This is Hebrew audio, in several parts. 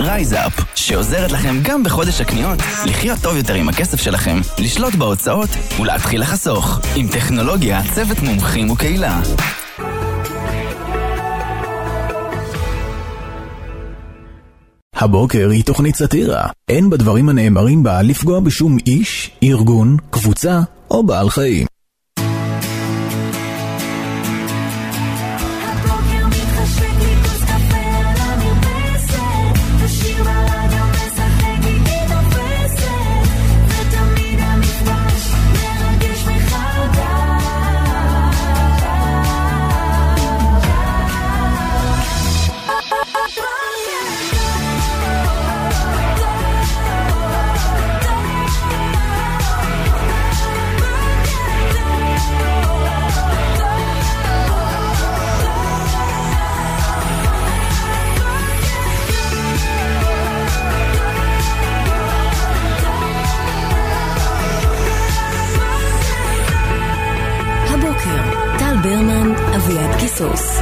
רייזאפ, שעוזרת לכם גם בחודש הקניות לחיות טוב יותר עם הכסף שלכם, לשלוט בהוצאות ולהתחיל לחסוך. עם טכנולוגיה, צוות מומחים וקהילה. הבוקר היא תוכנית סאטירה. אין בדברים הנאמרים בה לפגוע בשום איש, ארגון, קבוצה או בעל חיים. ברמן, אביעד קיסוס.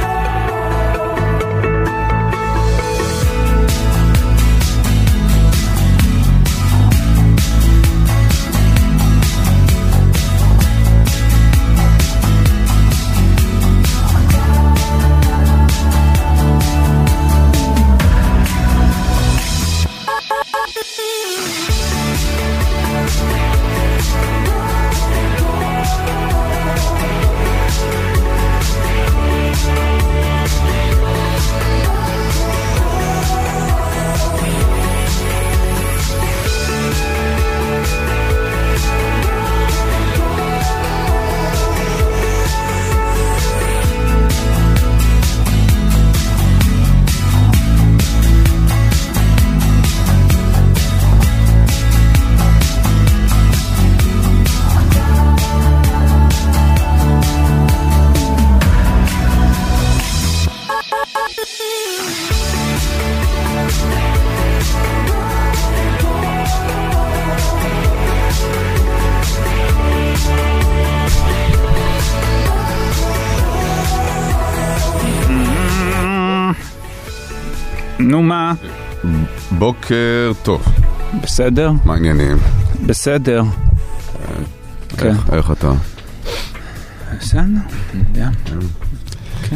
נו מה? בוקר טוב. בסדר? מה העניינים? בסדר. כן. איך אתה? בסדר, יודע. כן.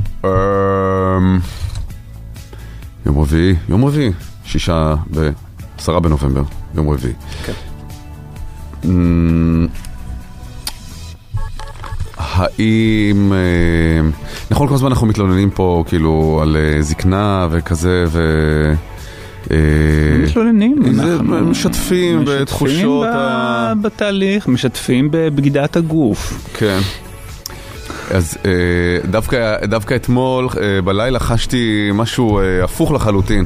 יום רביעי, 10 בנובמבר, יום רביעי. כן. האם נכון כל הזמן אנחנו מתלוננים פה כאילו על זקנה וכזה מתלוננים, משתפים בתחושות בתהליך, משתפים בבגידת הגוף. כן. אז דווקא אתמול בלילה חשתי משהו הפוך לחלוטין.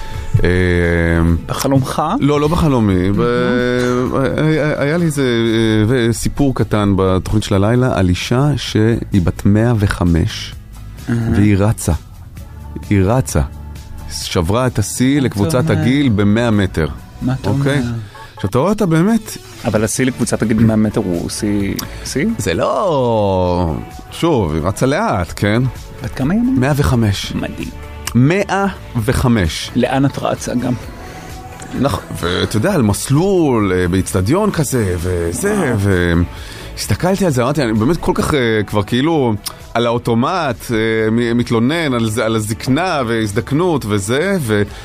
בחלומך? לא בחלומי. היה לי איזה סיפור קטן בתוכנית של הלילה על אישה שהיא בת 105 והיא רצה. היא רצה. שברה את השיא לקבוצת הגיל ב-100 מטר. מה אתה אומר? עכשיו אתה רואה אותה באמת. אבל השיא לקבוצת הגיל ב-100 מטר הוא שיא? זה לא... שוב, היא רצה לאט, כן? בת כמה ימים? 105. מדהים. 105. לאן את רצה גם? נכון, ואתה יודע, על מסלול, באצטדיון כזה, וזה, והסתכלתי על זה, אמרתי, אני באמת כל כך כבר כאילו על האוטומט, מתלונן על הזקנה והזדקנות וזה,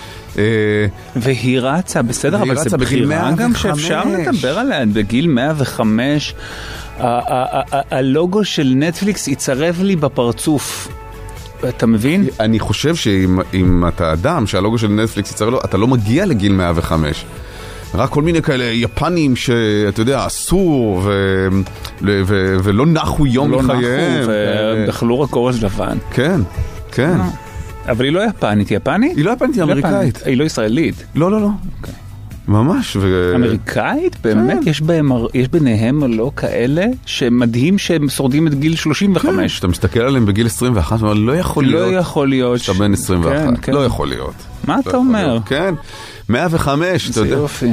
והיא רצה, בסדר, אבל זה בחירה גם שאפשר לדבר עליה, בגיל 105, הלוגו של נטפליקס יצרב לי בפרצוף. אתה מבין? אני חושב שאם אתה אדם שהלוגו של נטפליקס יצרב לו, אתה לא מגיע לגיל 105. רק כל מיני כאלה יפנים שאתה יודע, אסור ולא נחו יום לחייהם. ודחלו רק אורז לבן. כן, כן. אבל היא לא יפנית, היא יפנית? היא לא יפנית, היא אמריקאית. היא לא ישראלית? לא. אוקיי. ממש. אמריקאית? באמת? יש ביניהם לא כאלה שמדהים שהם שורדים את גיל 35. כשאתה מסתכל עליהם בגיל 21, לא יכול להיות. לא יכול להיות. שאתה בן 21. לא יכול להיות. מה אתה אומר? כן. 105, אתה יודע. זה יופי.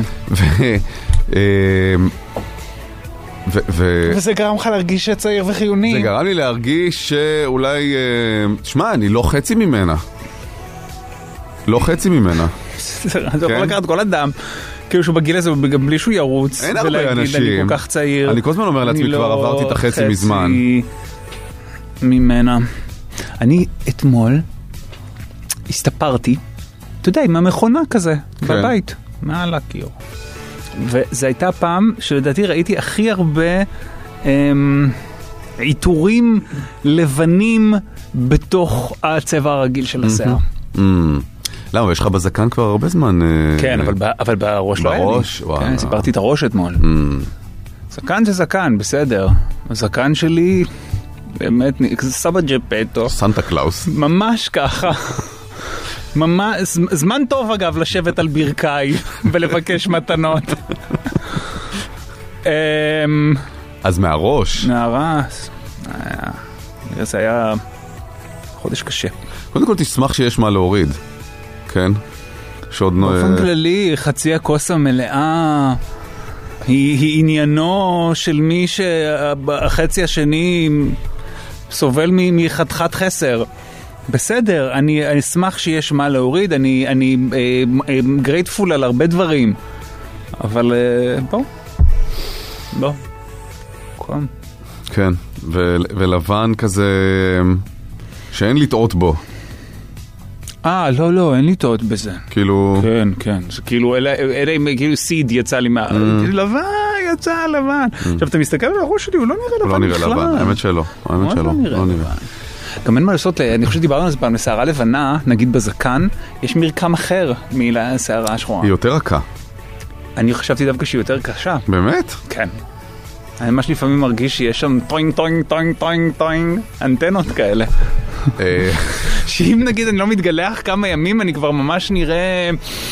וזה גרם לך להרגיש שצעיר וחיוני. זה גרם לי להרגיש שאולי... שמע, אני לא חצי ממנה. לא חצי ממנה. אתה יכול לקחת כל אדם, כאילו שהוא בגיל הזה, גם בלי שהוא ירוץ, אין הרבה אנשים. אני כל כך צעיר. אני כל הזמן אומר לעצמי, כבר עברתי את החצי מזמן. ממנה. אני אתמול הסתפרתי, אתה יודע, עם המכונה כזה, בבית, מעל הקיר. וזו הייתה פעם שלדעתי ראיתי הכי הרבה עיטורים לבנים בתוך הצבע הרגיל של השיער. למה? יש לך בזקן כבר הרבה זמן. כן, אבל בראש לא היה לי. בראש? כן, סיפרתי את הראש אתמול. זקן זה זקן, בסדר. הזקן שלי, באמת, סבא ג'פטו. סנטה קלאוס. ממש ככה. זמן טוב אגב לשבת על ברכיי ולבקש מתנות. אז מהראש. מהראש. זה היה חודש קשה. קודם כל תשמח שיש מה להוריד. כן? באופן כללי, חצי הכוס המלאה היא עניינו של מי שהחצי השני סובל מחתיכת חסר. בסדר, אני אשמח שיש מה להוריד, אני גרייטפול על הרבה דברים, אבל בוא. כן, ולבן כזה שאין לטעות בו. לא, אין לי טעות בזה. כאילו... כן, זה כאילו, כאילו סיד יצא לי מה... לבן, יצא לבן. עכשיו, אתה מסתכל על הראש שלי, הוא לא נראה לבן בכלל. לא נראה לבן, האמת שלא. לא נראה. גם אין מה לעשות, אני חושב שדיברנו על זה פעם, לשערה לבנה, נגיד בזקן, יש מרקם אחר מלשערה השחורה. היא יותר רכה. אני חשבתי דווקא שהיא יותר קשה. באמת? כן. אני ממש לפעמים מרגיש שיש שם טוינג, טוינג, טוינג, טוינג, טוינג, אנטנות כאלה. שאם נגיד אני לא מתגלח כמה ימים, אני כבר ממש נראה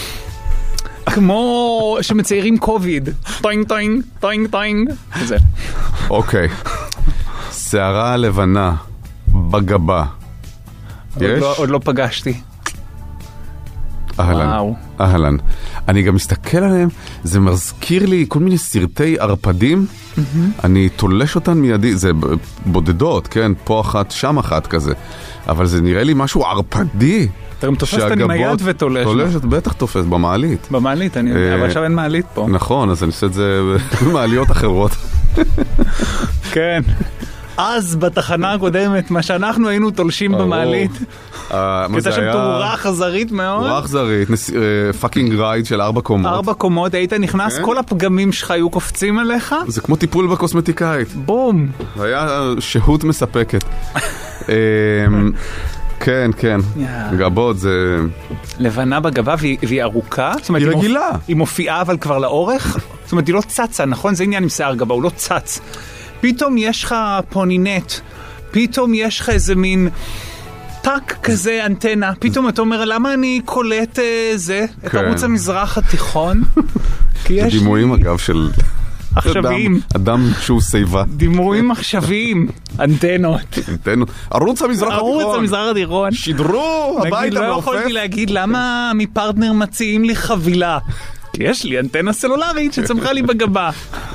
כמו שמציירים קוביד. טוינג, טוינג, טוינג, טוינג. כזה. אוקיי. שערה לבנה בגבה. יש? עוד לא פגשתי. אהלן. אני גם מסתכל עליהם, זה מזכיר לי כל מיני סרטי ערפדים, אני תולש אותן מיידי, זה בודדות, כן, פה אחת, שם אחת כזה, אבל זה נראה לי משהו ערפדי. אתה גם תופס אותן עם היד ותולש. תולשת, בטח תופס, במעלית. במעלית, אבל עכשיו אין מעלית פה. נכון, אז אני עושה את זה במעליות אחרות. כן. אז בתחנה הקודמת, מה שאנחנו היינו תולשים במעלית. כזה שם תאורה אכזרית מאוד. תאורה אכזרית, פאקינג רייד של 4 קומות. 4 קומות, היית נכנס, כל הפגמים שלך היו קופצים עליך. זה כמו טיפול בקוסמטיקאית. בום. זה היה שהות מספקת. כן. גבות זה... לבנה בגבה והיא ארוכה. היא רגילה. היא מופיעה אבל כבר לאורך. זאת אומרת, היא לא צצה, נכון? זה עניין עם שיער גבה, הוא לא צץ. פתאום יש לך פונינט, פתאום יש לך איזה מין טק כזה אנטנה, פתאום אתה אומר, למה אני קולט זה? את ערוץ המזרח התיכון? זה דימויים אגב של... עכשוויים. אדם שהוא סייבה. דימויים עכשוויים. אנטנות. ערוץ המזרח התיכון. ערוץ המזרח התיכון. שידרו הביתה לא יכולתי להגיד, למה מפרטנר מציעים לי חבילה? כי יש לי אנטנה סלולרית שצמחה לי בגבה.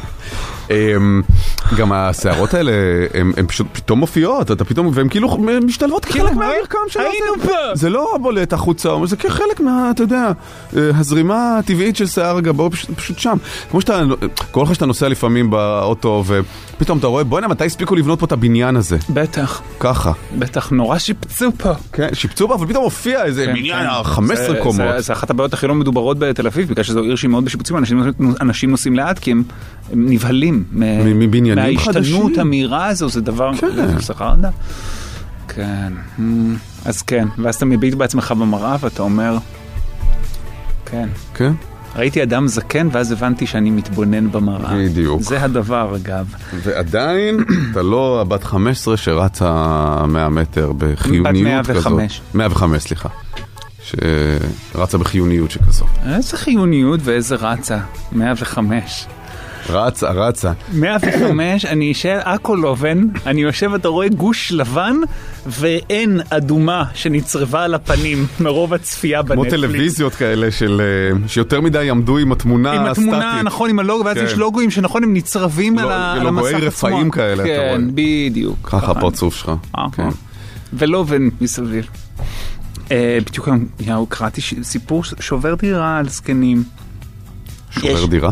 גם השערות האלה הן פשוט פתאום מופיעות, אתה פתאום, והן כאילו משתלבות כחלק מהמרקם של זה. זה לא בולט החוצה, זה כחלק מה, אתה יודע, הזרימה הטבעית של שיער הגבו, פשוט שם. כמו שאתה, כל כך שאתה נוסע לפעמים באוטו, ופתאום אתה רואה, בואי נה, מתי הספיקו לבנות פה את הבניין הזה? בטח. ככה. בטח, נורא שיפצו פה. כן, שיפצו פה, אבל פתאום הופיע איזה בניין 15 קומות. זה אחת הבעיות הכי לא מדוברות בתל אביב, בגלל שזו עיר שהיא מאוד בשיפוצים, אנשים נוסעים לאט, כי הם נבהלים מההשתנות המהירה הזו, זה דבר סחרדה. כן. אז כן, ואז אתה מביט בעצמך במראה ואתה אומר, כן. כן. ראיתי אדם זקן ואז הבנתי שאני מתבונן במראה. בדיוק. זה הדבר אגב. ועדיין אתה לא הבת 15 שרצה 100 מטר בחיוניות כזו. בת 105. 105, סליחה. שרצה בחיוניות שכזו. איזה חיוניות ואיזה רצה? 105. רצה. 105, אני אשאר אקולובן, אני יושב ואתה רואה גוש לבן ואין אדומה שנצרבה על הפנים מרוב הצפייה בנטפליקס. כמו טלוויזיות כאלה שיותר מדי עמדו עם התמונה הסטטית. עם התמונה, נכון, עם הלוגו, ואז יש לוגוים שנכון הם נצרבים על המסך עצמו. לוגויי רפאים כאלה, אתה רואה. כן, בדיוק. ככה הפרצוף שלך. ולובן מסביב. בדיוק היום קראתי סיפור שובר דירה על זקנים. שובר דירה?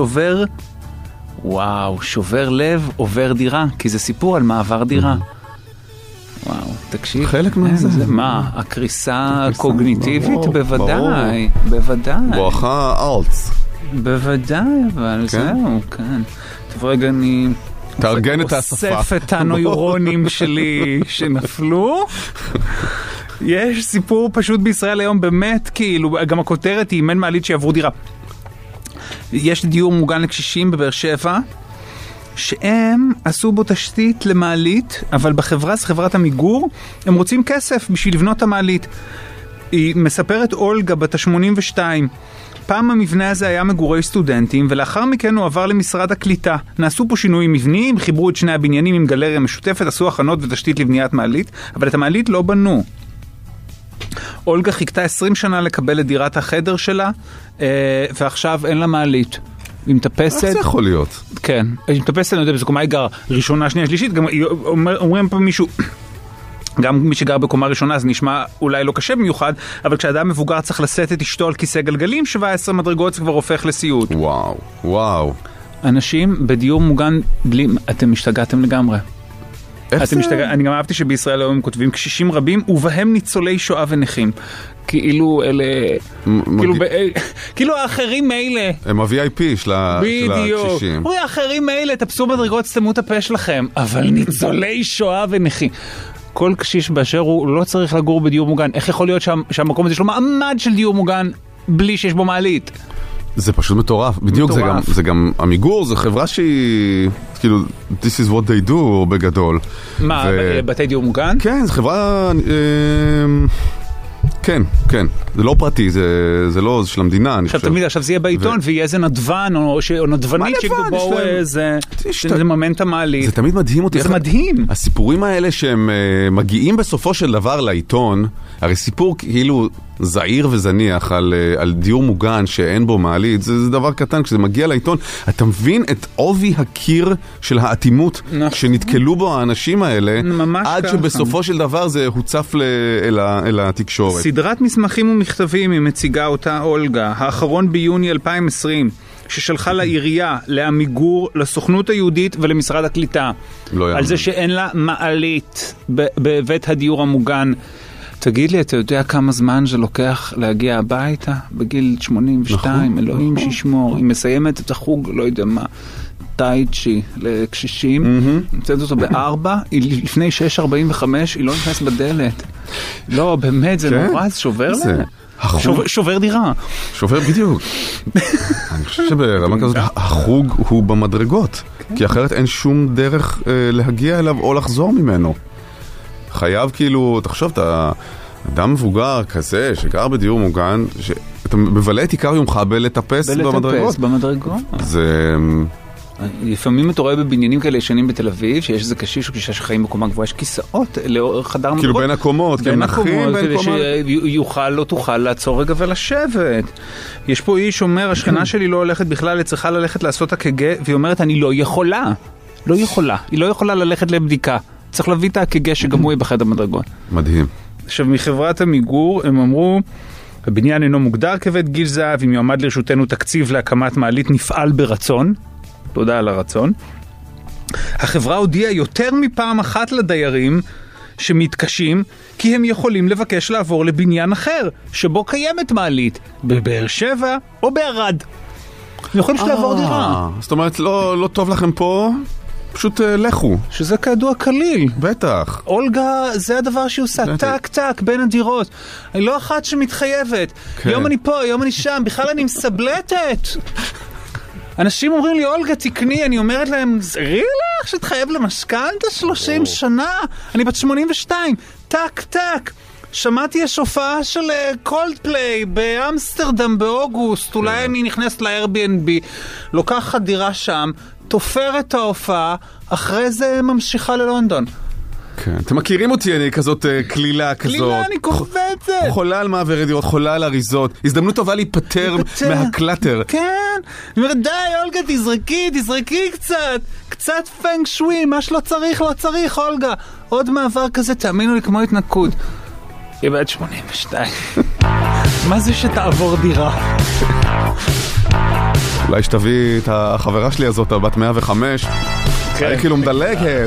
שובר לב עובר דירה, כי זה סיפור על מעבר דירה. וואו, תקשיב. חלק מזה. מה, הקריסה הקוגניטיבית? בוודאי. בואכה אלץ. בוודאי, אבל זהו, כן. טוב רגע, אני... תארגן את השפה. אוסף את הנוירונים שלי שנפלו. יש סיפור פשוט בישראל היום, באמת, כאילו, גם הכותרת היא, אם אין מעלית שיעברו דירה. יש דיור מוגן לקשישים בבאר שבע, שהם עשו בו תשתית למעלית, אבל בחברה, זה חברת עמיגור, הם רוצים כסף בשביל לבנות המעלית. היא מספרת אולגה בת ה-82, פעם המבנה הזה היה מגורי סטודנטים, ולאחר מכן הוא עבר למשרד הקליטה. נעשו פה שינויים מבניים, חיברו את שני הבניינים עם גלריה משותפת, עשו הכנות ותשתית לבניית מעלית, אבל את המעלית לא בנו. אולגה חיכתה 20 שנה לקבל את דירת החדר שלה, ועכשיו אין לה מעלית. היא מטפסת... איך זה יכול להיות? כן, היא מטפסת, אני יודע, בזו קומה היא גרה ראשונה, שנייה, שלישית, גם אומרים פה מישהו... גם מי שגר בקומה ראשונה זה נשמע אולי לא קשה במיוחד, אבל כשאדם מבוגר צריך לשאת את אשתו על כיסא גלגלים, 17 מדרגות זה כבר הופך לסיוט. וואו. אנשים בדיור מוגן בלי... אתם משתגעתם לגמרי. אני גם אהבתי שבישראל היום כותבים קשישים רבים, ובהם ניצולי שואה ונכים. כאילו אלה... כאילו האחרים מילא. הם ה-VIP של הקשישים. בדיוק. האחרים מילא, תפסו מדרגות, סתמו את הפה שלכם. אבל ניצולי שואה ונכים. כל קשיש באשר הוא לא צריך לגור בדיור מוגן. איך יכול להיות שהמקום הזה יש לו מעמד של דיור מוגן בלי שיש בו מעלית? זה פשוט מטורף. בדיוק, זה גם עמיגור, זה חברה שהיא, כאילו, this is what they do בגדול. מה, בתי דיור מוגן? כן, זו חברה, כן. זה לא פרטי, זה לא של המדינה, אני חושב. עכשיו זה יהיה בעיתון, ויהיה איזה נדוון, או נדוונית שגבו זה ממנט המעלית. זה תמיד מדהים אותי. זה מדהים. הסיפורים האלה שהם מגיעים בסופו של דבר לעיתון, הרי סיפור כאילו זעיר וזניח על דיור מוגן שאין בו מעלית, זה דבר קטן. כשזה מגיע לעיתון, אתה מבין את עובי הקיר של האטימות שנתקלו בו האנשים האלה, עד שבסופו של דבר זה הוצף אל התקשורת. סדרת מסמכים ומכתבים היא מציגה אותה אולגה, האחרון ביוני 2020, ששלחה לעירייה, לעמיגור, לסוכנות היהודית ולמשרד הקליטה. על זה שאין לה מעלית בבית הדיור המוגן. תגיד לי, אתה יודע כמה זמן זה לוקח להגיע הביתה? בגיל 82, אלוהים שישמור. היא מסיימת את החוג, לא יודע מה, טייצ'י לקשישים, נמצאת אותו ב-4, לפני 6:45, היא לא נכנסת בדלת. לא, באמת, זה נורא, זה שובר לה. שובר דירה. שובר בדיוק. אני חושב שברמה כזאת, החוג הוא במדרגות, כי אחרת אין שום דרך להגיע אליו או לחזור ממנו. חייב כאילו, תחשוב, אתה אדם מבוגר כזה שגר בדיור מוגן, שאתה מבלה את עיקר יומך בלטפס במדרגות. זה... לפעמים אתה רואה בבניינים כאלה ישנים בתל אביב, שיש איזה קשיש או קשישה שחיים בקומה גבוהה, יש כיסאות לאורך חדר מדרגות. כאילו בין הקומות, בין הקומות, כדי שיוכל לא תוכל לעצור רגע ולשבת. יש פה איש אומר, השכנה שלי לא הולכת בכלל, היא צריכה ללכת לעשות הקגה, והיא אומרת, אני לא יכולה. היא לא יכולה ללכת לבדיקה. צריך להביא את הקגה שגם הוא יהיה בחדר מדרגות. מדהים. עכשיו, מחברת עמיגור, הם אמרו, הבניין אינו מוגדר כבית גיל זהב, אם יועמד לרשותנו תקציב להקמת מעלית, נפעל ברצון. תודה על הרצון. החברה הודיעה יותר מפעם אחת לדיירים שמתקשים, כי הם יכולים לבקש לעבור לבניין אחר, שבו קיימת מעלית, בבאר שבע או בערד. הם יכולים לעבור דירה. זאת אומרת, לא טוב לכם פה, פשוט לכו. שזה כידוע כליל. בטח. אולגה, זה הדבר שהיא עושה, טק טק בין הדירות. אני לא אחת שמתחייבת. יום אני פה, יום אני שם, בכלל אני מסבלטת. אנשים אומרים לי, אולגה, תקני, אני אומרת להם, זרי לך שתחייב למשכנתה 30 שנה? אני בת 82, טק טק. שמעתי השופעה של קולדפליי באמסטרדם באוגוסט, אולי אני נכנסת ל-Airbnb, לוקחת דירה שם, תופרת את ההופעה, אחרי זה ממשיכה ללונדון. כן, אתם מכירים אותי, אני כזאת כלילה כזאת. כלילה, אני קופצת. חולה על מעברי דירות, חולה על אריזות. הזדמנות טובה להיפטר מהקלטר. כן. אני אומרת, די, אולגה, תזרקי קצת פנג שווי, מה שלא צריך, לא צריך, אולגה. עוד מעבר כזה, תאמינו לי, כמו התנקות. היא בת 82. מה זה שתעבור דירה? אולי שתביא את החברה שלי הזאת, בת 105. היא כאילו מדלגת.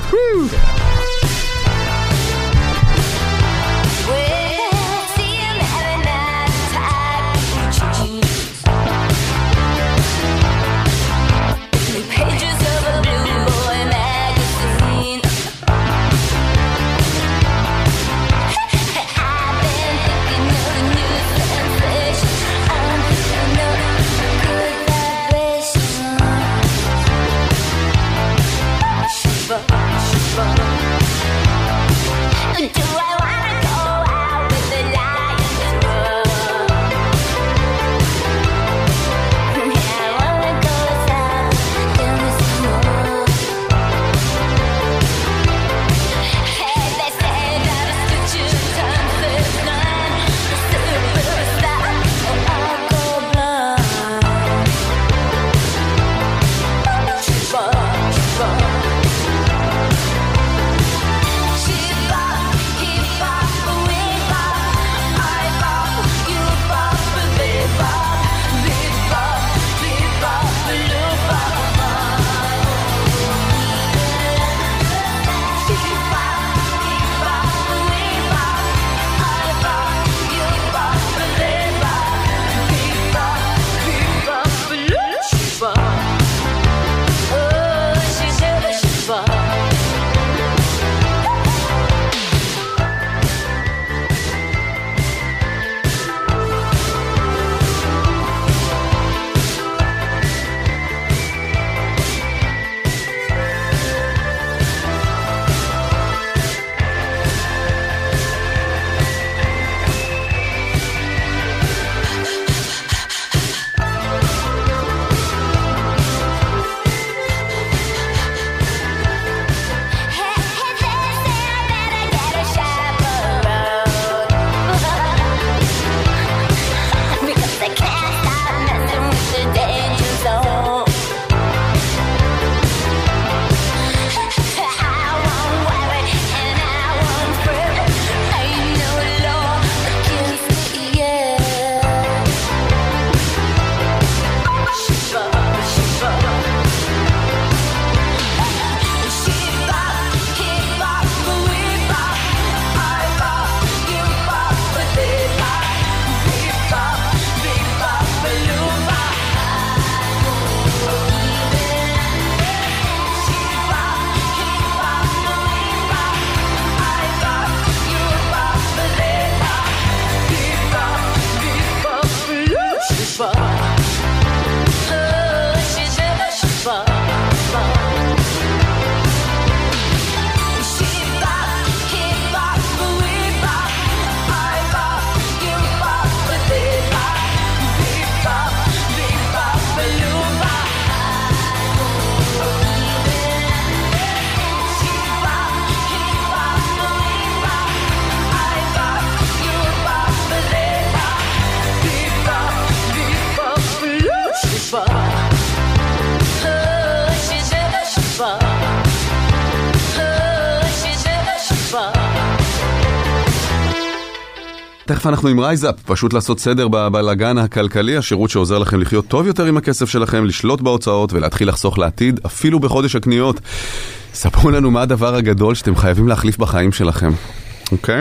תכף אנחנו עם רייזאפ, פשוט לעשות סדר בבלגן הכלכלי, השירות שעוזר לכם לחיות טוב יותר עם הכסף שלכם, לשלוט בהוצאות ולהתחיל לחסוך לעתיד, אפילו בחודש הקניות. ספרו לנו מה הדבר הגדול שאתם חייבים להחליף בחיים שלכם, אוקיי?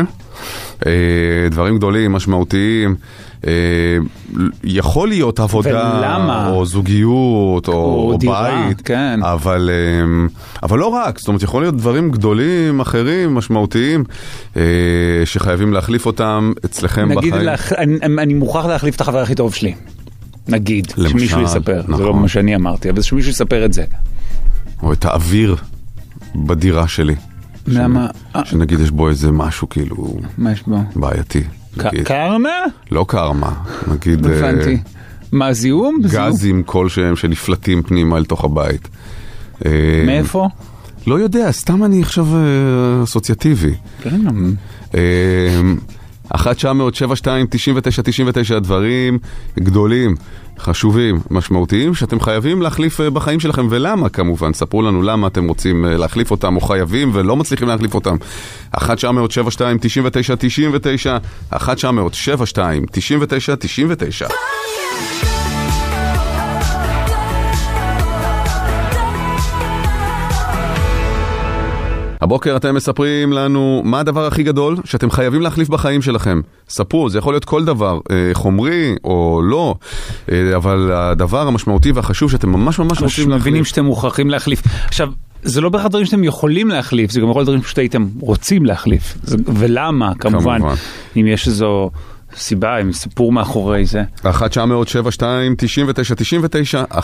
דברים גדולים, משמעותיים, יכול להיות עבודה, ולמה? או זוגיות, או דירה, בית, כן. אבל לא רק, זאת אומרת, יכול להיות דברים גדולים, אחרים, משמעותיים, שחייבים להחליף אותם אצלכם נגיד בחיים. אני מוכרח להחליף את החבר הכי טוב שלי. נגיד, למשל, שמישהו יספר, נכון. זה לא מה שאני אמרתי, אבל שמישהו יספר את זה. או את האוויר בדירה שלי. למה? שנגיד יש בו איזה משהו כאילו בעייתי. קרמה? לא קרמה, נגיד... הבנתי. מה, זיהום? גזים כלשהם שנפלטים פנימה אל תוך הבית. מאיפה? לא יודע, סתם אני עכשיו אסוציאטיבי. 1-900-72-99, דברים גדולים, חשובים, משמעותיים, שאתם חייבים להחליף בחיים שלכם, ולמה כמובן? ספרו לנו למה אתם רוצים להחליף אותם, או חייבים ולא מצליחים להחליף אותם. 1-900-72-99, 1-900-72-99. הבוקר אתם מספרים לנו מה הדבר הכי גדול שאתם חייבים להחליף בחיים שלכם. ספרו, זה יכול להיות כל דבר, חומרי או לא, אבל הדבר המשמעותי והחשוב שאתם ממש רוצים להחליף. מבינים שאתם מוכרחים להחליף. עכשיו, זה לא בהכרח דברים שאתם יכולים להחליף, זה גם יכול להיות דברים שהייתם רוצים להחליף. ולמה, כמובן, אם יש איזו סיבה, אם סיפור מאחורי זה. 1-900-72-99, 1-900-72-99.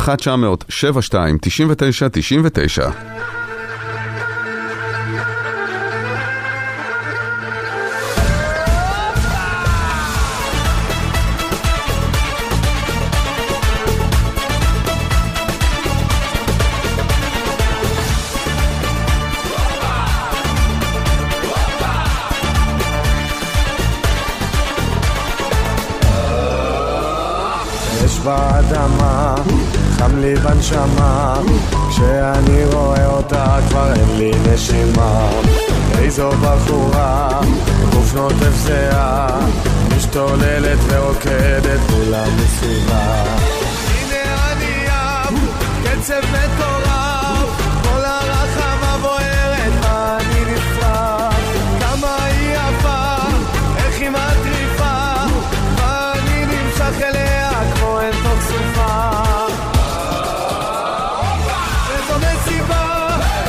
באדמה, חם לי בנשמה, כשאני רואה אותה כבר אין לי נשימה. איזו בחורה, גוף נוטף זהה, משתוללת ורוקדת כולה מסביבה. הנה אני ים, קצב מטורף, כל הרחבה בוערת, אני נפרח. כמה היא יפה, איך היא מטריפה, ואני נמשך אליה כמו אין תוך סופה. איזו מסיבה,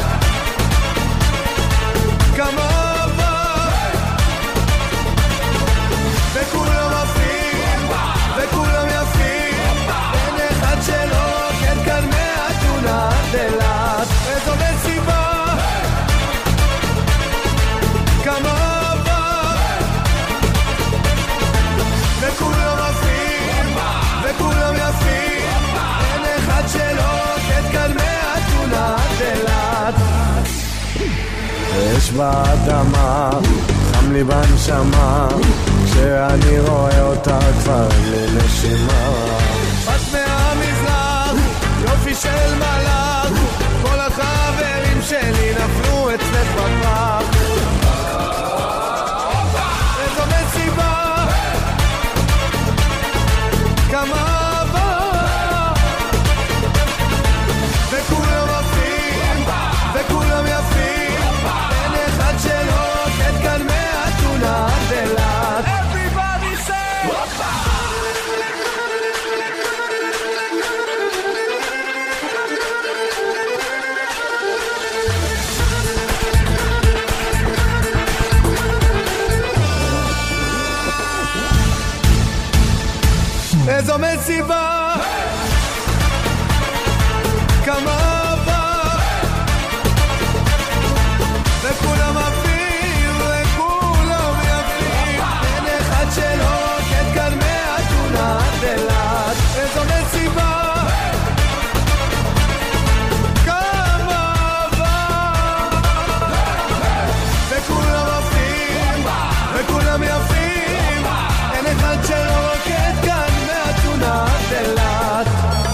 כמה אהבה, וכולם עפים, וכולם יפים, אין אחד שלא כן כאן מהתונה דלת. איזו מסיבה, כמה אהבה, וכולם עפים, וכולם יפים, אין אחד שלא כן כאן מהתונה דלת. יש באדמה, חם לי בנשמה, כשאני רואה אותה כבר אין לי נשימה. בת מהמזרח, יופי של מלאך, כל החברים שלי נפלו אצלך בפח. איזו מסיבה, כמה אהבה, וכולם עפים, וכולם יפים, אין אחד שלא כן כאן מהתונה דלת. Everybody say איזו מסיבה, כמה אהבה, וכולם עפים, וכולם יפים, אין אחד שלא כן כאן מהתונה דלת. איזו מסיבה, כמה אהבה, וכולם עפים, וכולם יפים, אין אחד שלא כן כאן מהתונה דלת.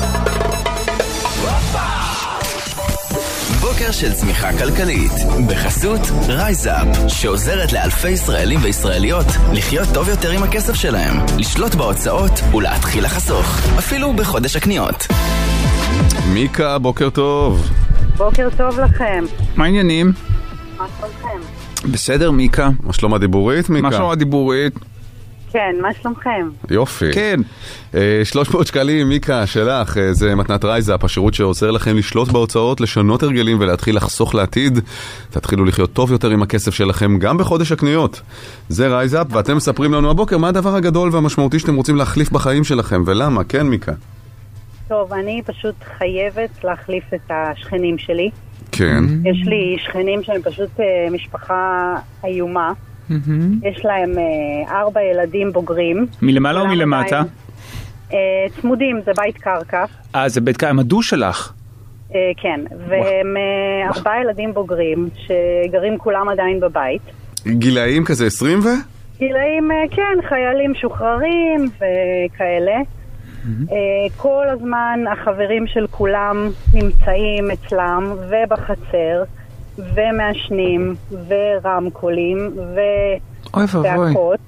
בוקר של צמיחה כלכלית, בחסות רייזאפ, שעוזרת לאלפי ישראלים וישראליות לחיות טוב יותר עם הכסף שלהם, לשלוט בהוצאות ולהתחיל לחסוך, אפילו בחודש הקניות. מיקה, בוקר טוב. בוקר טוב לכם. מה העניינים? מה שלומכם? בסדר, מיקה. מה שלום הדיבורית, מיקה? מה שלום הדיבורית? כן, מה שלומכם? יופי. כן. 300 שקלים, מיקה, שלך, זה מתנת רייזאפ, השירות שעוזר לכם לשלוט בהוצאות, לשנות הרגלים ולהתחיל לחסוך לעתיד. תתחילו לחיות טוב יותר עם הכסף שלכם, גם בחודש הקניות. זה רייזאפ, ואתם מספרים לנו הבוקר מה הדבר הגדול והמשמעותי שאתם רוצים להחליף בחיים שלכם, ולמה? כן, מיקה. טוב, אני פשוט חייבת להחליף את השכנים שלי. כן. יש לי שכנים שהם פשוט משפחה איומה. יש להם 4 ילדים בוגרים. מלמעלה או מלמטה? צמודים, זה בית קרקע. זה בית קרקע, הם הדו שלך? כן, והם 4 ילדים בוגרים שגרים כולם עדיין בבית. גילאים כזה 20 ו? גילאים, כן, חיילים משוחררים וכאלה. כל הזמן החברים של כולם נמצאים אצלם ובחצר ומעשנים ורמקולים וצעקות.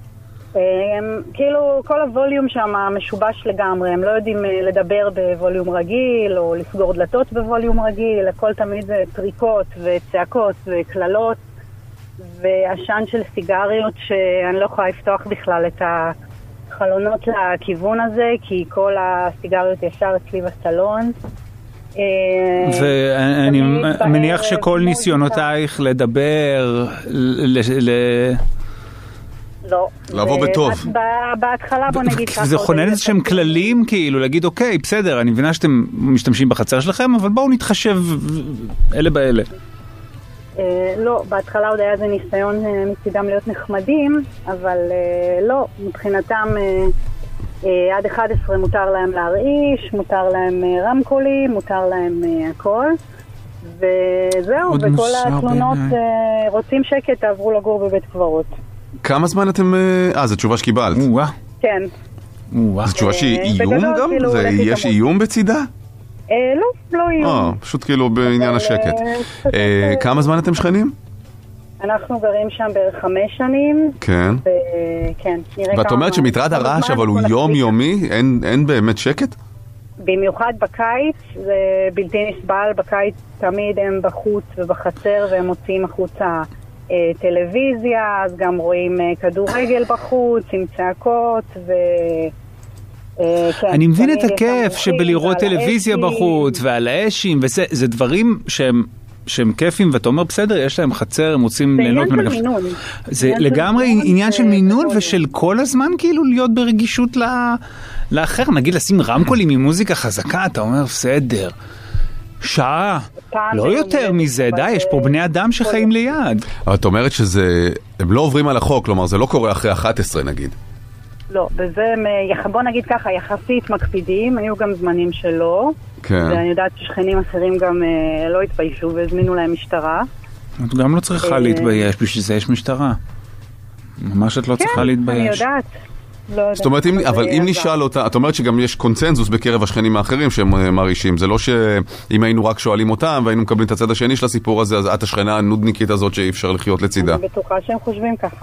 כאילו כל הווליום שם משובש לגמרי, הם לא יודעים לדבר בווליום רגיל או לסגור דלתות בווליום רגיל, הכל תמיד זה טריקות וצעקות וכללות ועשן של סיגריות שאני לא יכולה לפתוח בכלל את החלונות לכיוון הזה, כי כל הסיגריות ישר אצלי בסלון. ואני מניח שכל ניסיונותייך לדבר, לא. לעבור בטוב. בהתחלה בוא נגיד ככה. זה חונן איזה שהם כללים כאילו, להגיד אוקיי, בסדר, אני מבינה שאתם משתמשים בחצר שלכם, אבל בואו נתחשב אלה באלה. לא, בהתחלה עוד היה זה ניסיון מצידם להיות נחמדים, אבל לא, מבחינתם עד 11 מותר להם להרעיש, מותר להם רמקולים, מותר להם הכל, וזהו, וכל התלונות רוצים שקט, תעברו לגור בבית קברות. כמה זמן אתם... זו תשובה שקיבלת. כן. זו תשובה שהיא איום גם? יש איום בצידה? לא איום. פשוט כאילו בעניין השקט. כמה זמן אתם שכנים? אנחנו גרים שם בערך 5 שנים. כן. כן. ואת אומרת שמטרד הרעש אבל הוא יומיומי? אין באמת שקט? במיוחד בקיץ, זה בלתי נסבל. בקיץ תמיד הם בחוץ ובחצר והם מוציאים החוצה טלוויזיה, אז גם רואים כדורגל בחוץ עם צעקות אני מבין את הכיף שבלראות טלוויזיה בחוץ ועל האשים, וזה דברים שהם כיפים, ואתה אומר בסדר, יש להם חצר, הם רוצים ליהנות מלגף. זה לגמרי עניין של מינון ושל כל הזמן כאילו להיות ברגישות לאחר, נגיד לשים רמקולים עם מוזיקה חזקה, אתה אומר בסדר, שעה, לא יותר מזה, די, יש פה בני אדם שחיים ליד. אבל את אומרת שזה, הם לא עוברים על החוק, כלומר זה לא קורה אחרי 11 נגיד. לא, בזה, בוא נגיד ככה, יחסית מקפידים, היו גם זמנים שלא, ואני יודעת ששכנים אחרים גם לא התביישו והזמינו להם משטרה. את גם לא צריכה להתבייש, בשביל זה יש משטרה. ממש את לא צריכה להתבייש. כן, אני יודעת. זאת אומרת, אבל אם נשאל אותה, את אומרת שגם יש קונצנזוס בקרב השכנים האחרים שהם מרעישים, זה לא שאם היינו רק שואלים אותם והיינו מקבלים את הצד השני של הסיפור הזה, אז את השכנה הנודניקית הזאת שאי אפשר לחיות לצידה. אני בטוחה שהם חושבים ככה.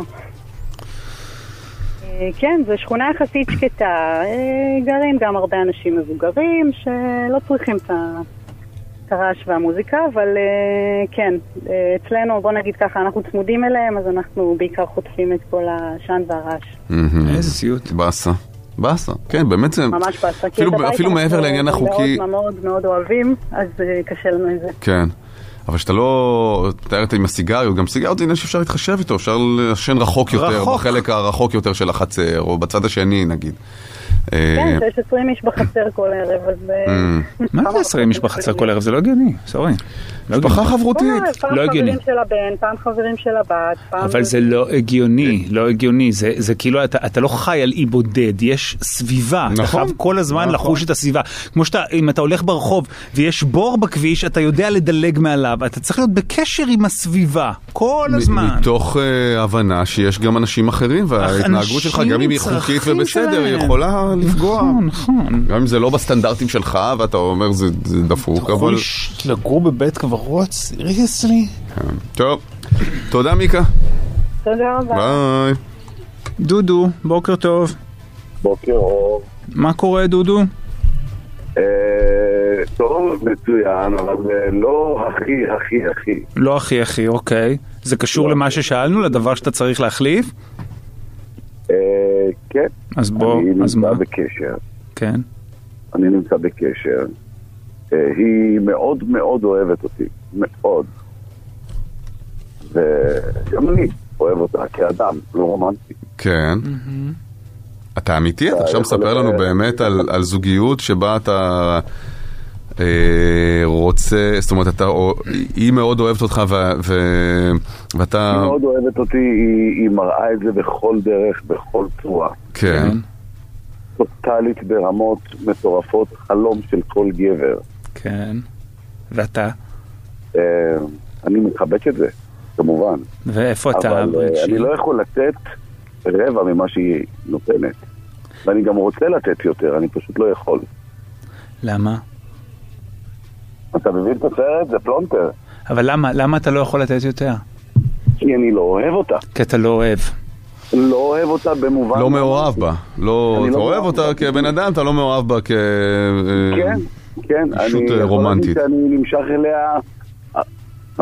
כן, זו שכונה יחסית שקטה, גרים גם הרבה אנשים מבוגרים שלא צריכים את הרעש והמוזיקה, אבל כן, אצלנו, בוא נגיד ככה, אנחנו צמודים אליהם, אז אנחנו בעיקר חוטפים את כל השן והרעש. איזה סיוט. באסה, כן, באמת זה... ממש באסה, אפילו מעבר לעניין החוקי... מאוד מאוד מאוד אוהבים, אז קשה לנו את זה. כן. אבל שאתה לא תארת עם הסיגריות, גם סיגריות זה עניין שאפשר להתחשב איתו, אפשר לשן רחוק יותר, בחלק הרחוק יותר של החצר, או בצד השני נגיד. כן, יש 20 איש בחצר כל ערב, אז... מה זה 20 איש בחצר כל ערב? זה לא הגיוני, סורי. משפחה חברותית. לא הגיוני. פעם חברים של הבן, פעם חברים של הבת, אבל זה לא הגיוני, לא הגיוני. זה כאילו, אתה לא חי על אי בודד, יש סביבה. אתה חייב כל הזמן לחוש את הסביבה. כמו אם אתה הולך ברחוב ויש בור בכביש, אתה יודע לדלג מעליו. אתה צריך להיות בקשר עם הסביבה, כל הזמן. מתוך הבנה שיש גם אנשים אחרים, וההתנהגות שלך, גם אם היא חוקית ובסדר, היא יכולה לפגוע. נכון. גם אם זה לא בסטנדרטים שלך, ואתה אומר זה דפוק, אבל... לגור בבית קברות, סיריוסלי? טוב, תודה מיקה. תודה רבה. ביי. דודו, בוקר טוב. בוקר אור. מה קורה דודו? טוב, מצוין, אבל לא הכי. לא הכי, אוקיי. זה קשור למה ששאלנו, לדבר שאתה צריך להחליף? כן. אז בוא, אז מה? אני נמצא בקשר. כן. אני נמצא בקשר. היא מאוד מאוד אוהבת אותי. מאוד. וגם אני אוהב אותה כאדם, לא רומנטי. כן. אתה אמיתי? אתה עכשיו מספר לנו באמת על זוגיות שבה אתה רוצה, זאת אומרת, היא מאוד אוהבת אותך ואתה... היא מאוד אוהבת אותי, היא מראה את זה בכל דרך, בכל צורה. כן. טוטלית ברמות מטורפות, חלום של כל גבר. כן. ואתה? אני מחבק את זה, כמובן. ואיפה אתה? אבל אני לא יכול לתת רבע ממה שהיא נותנת. ואני גם רוצה לתת יותר, אני פשוט לא יכול. למה? אתה מבין את הסרט? זה פלונטר. אבל למה אתה לא יכול לתת יותר? כי אני לא אוהב אותה. כי אתה לא אוהב. לא אוהב אותה במובן... לא מאוהב בה. אתה אוהב אותה כבן אדם, אתה לא מאוהב בה כן. אישות רומנטית. אני נמשך אליה 50%.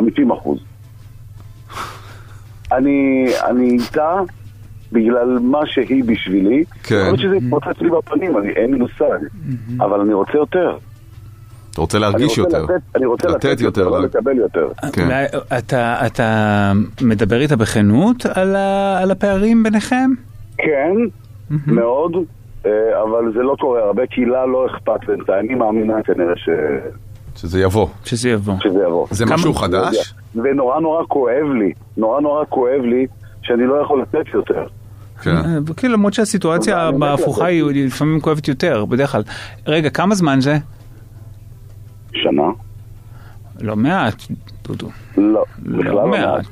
אני איתה בגלל מה שהיא בשבילי. כן. אני חושב שזה יתפוצץ לי בפנים, אין לי מושג. אבל אני רוצה יותר. אתה רוצה להרגיש יותר. אני רוצה לתת יותר, לא לקבל יותר. אתה מדבר איתה בכנות על הפערים ביניכם? כן, מאוד, אבל זה לא קורה הרבה, כי לה לא אכפת לזה. אני מאמינה כנראה שזה יבוא. זה משהו חדש? ונורא נורא כואב לי שאני לא יכול לתת יותר. כי למרות שהסיטואציה בהפוכה היא לפעמים כואבת יותר, בדרך כלל. רגע, כמה זמן זה? שנה. לא מעט, דודו. לא, בכלל לא מעט.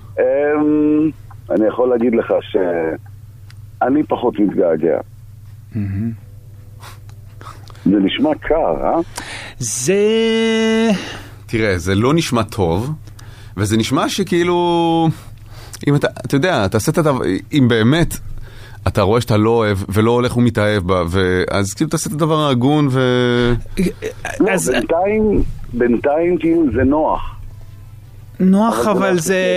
אני יכול להגיד לך שאני פחות מתגעגע. זה נשמע קר, זה... תראה, זה לא נשמע טוב, וזה נשמע שכאילו... אם אתה יודע, אתה עושה את הדבר... אם באמת אתה רואה שאתה לא אוהב ולא הולך ומתאהב בה, אז כאילו אתה עושה את הדבר ההגון ו... בינתיים כאילו זה נוח. נוח, אבל זה...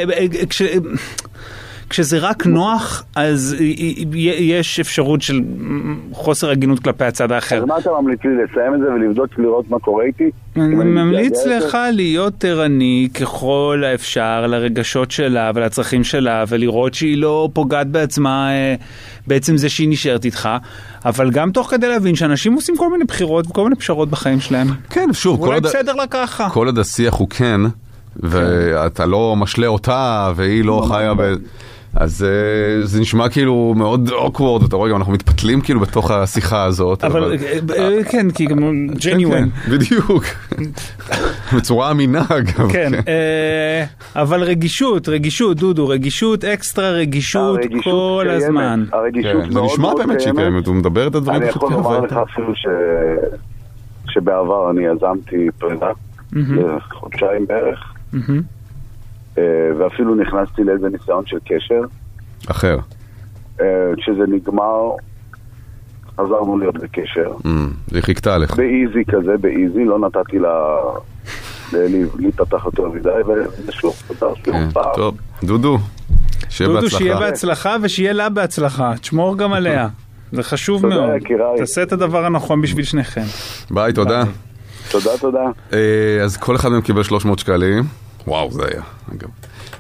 כשזה רק נוח, אז יש אפשרות של חוסר הגינות כלפי הצד האחר. אז מה אתה ממליץ לי לסיים את זה ולבדוק לראות מה קורה איתי? אני ממליץ לך להיות ערני ככל האפשר לרגשות שלה ולצרכים שלה, ולראות שהיא לא פוגעת בעצמה בעצם זה שהיא נשארת איתך, אבל גם תוך כדי להבין שאנשים עושים כל מיני בחירות וכל מיני פשרות בחיים שלהם. כן, שוב, אולי בסדר לה ככה. כל עוד השיח הוא כן, ואתה לא משלה אותה והיא לא חיה אז זה נשמע כאילו מאוד awkward, אתה רואה, גם אנחנו מתפתלים כאילו בתוך השיחה הזאת. אבל כן, כי גם genuine. בדיוק. בצורה אמינה גם. כן, אבל רגישות, דודו, רגישות, אקסטרה רגישות כל הזמן. זה נשמע באמת שהיא קיימת, הוא מדבר את הדברים. אני יכול לומר לך אפילו שבעבר אני יזמתי פרידה, לחודשיים בערך. ואפילו נכנסתי לאיזה ניסיון של קשר אחר. כשזה נגמר חזרנו להיות בקשר. זה חיכתה לך באיזי כזה, באיזי, לא נתתי לה להתפתח יותר מדי, ושוב טוב, דודו, שיהיה בהצלחה ושיהיה לה בהצלחה, תשמור גם עליה, זה חשוב מאוד, תעשה את הדבר הנכון בשביל שניכם. ביי, תודה. תודה. אז כל אחד מהם קיבל 300 שקלים. וואו, זה היה, אגב.